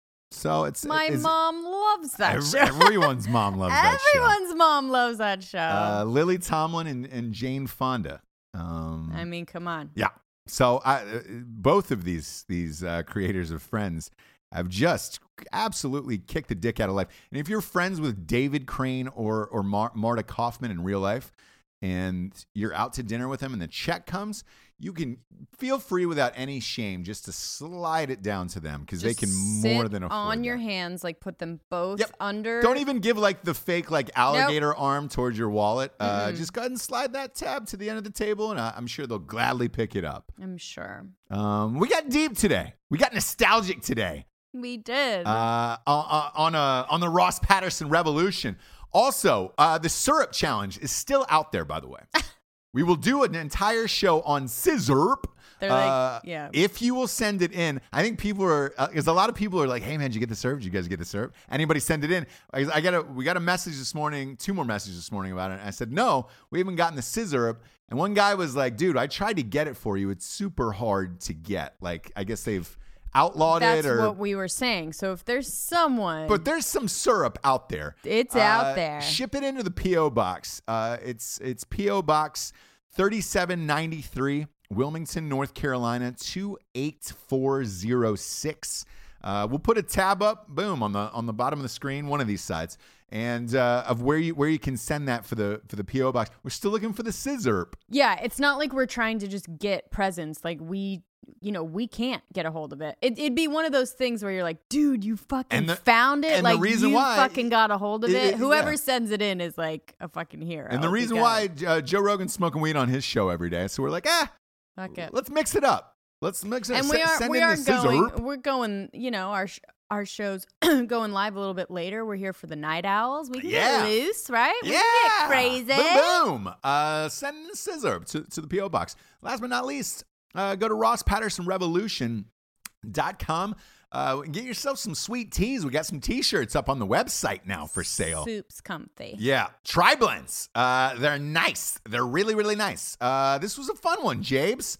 So it's my it's, mom loves that ev- show. Everyone's mom loves that show. Everyone's mom loves that show. Uh, Lily Tomlin and, and Jane Fonda. Um, I mean, come on. Yeah. So I, uh, both of these these uh, creators of Friends have just absolutely kicked the dick out of life. And if you're friends with David Crane or or Mar- Marta Kaufman in real life, and you're out to dinner with them, and the check comes, you can feel free without any shame just to slide it down to them because they can more than afford on your that. hands, like put them both Yep. under. Don't even give like the fake like alligator Nope. arm towards your wallet. Uh, Mm-mm. just go ahead and slide that tab to the end of the table, and I- I'm sure they'll gladly pick it up. I'm sure. Um, we got deep today. We got nostalgic today. We did. Uh, on, on a on the Ross Patterson Revolution. Also, uh, the syrup challenge is still out there. By the way, we will do an entire show on scissorp. They're like, uh, yeah. If you will send it in, I think people are because uh, a lot of people are like, "Hey man, did you get the syrup? Did you guys get the syrup? Anybody send it in?" I, I got a we got a message this morning, two more messages this morning about it. And I said, "No, we haven't gotten the scissorp." And one guy was like, "Dude, I tried to get it for you. It's super hard to get. Like, I guess they've." outlawed That's it or what we were saying. So if there's someone, but there's some syrup out there. It's uh, out there. Ship it into the P O box. Uh, it's it's P O box thirty-seven ninety-three, Wilmington, North Carolina two eight four zero six. Uh, we'll put a tab up, boom, on the on the bottom of the screen, one of these sides, and uh, of where you where you can send that for the for the P O box. We're still looking for the scissorp. Yeah, it's not like we're trying to just get presents. Like we. You know, we can't get a hold of it. it. It'd be one of those things where you're like, dude, you fucking the, found it. Like, the reason you why, fucking got a hold of it. it Whoever yeah. sends it in is like a fucking hero. And the reason why uh, Joe Rogan's smoking weed on his show every day. So we're like, ah, Fuck it. let's mix it up. Let's mix it up. And we are, send we in are the going, scissorp. we're going, you know, our sh- our show's going live a little bit later. We're here for the Night Owls. We can Yeah. get loose, right? We Yeah. can get crazy. Boom, boom. Uh, send in the scissor to, to the P O box. Last but not least, uh, go to Ross Patterson Revolution dot com. Uh, get yourself some sweet teas. We got some t-shirts up on the website now for sale. Soup's comfy. Yeah. Tri-blends. Uh, they're nice. They're really, really nice. Uh, this was a fun one, Jabes.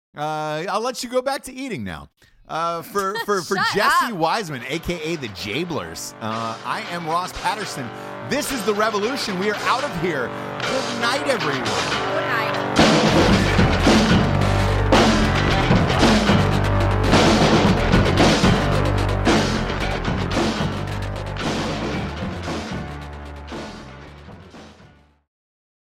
Uh, I'll let you go back to eating now. Uh, for for, for Shut Jesse up. Wiseman, a k a the Jablers, uh, I am Ross Patterson. This is the revolution. We are out of here. Good night, everyone.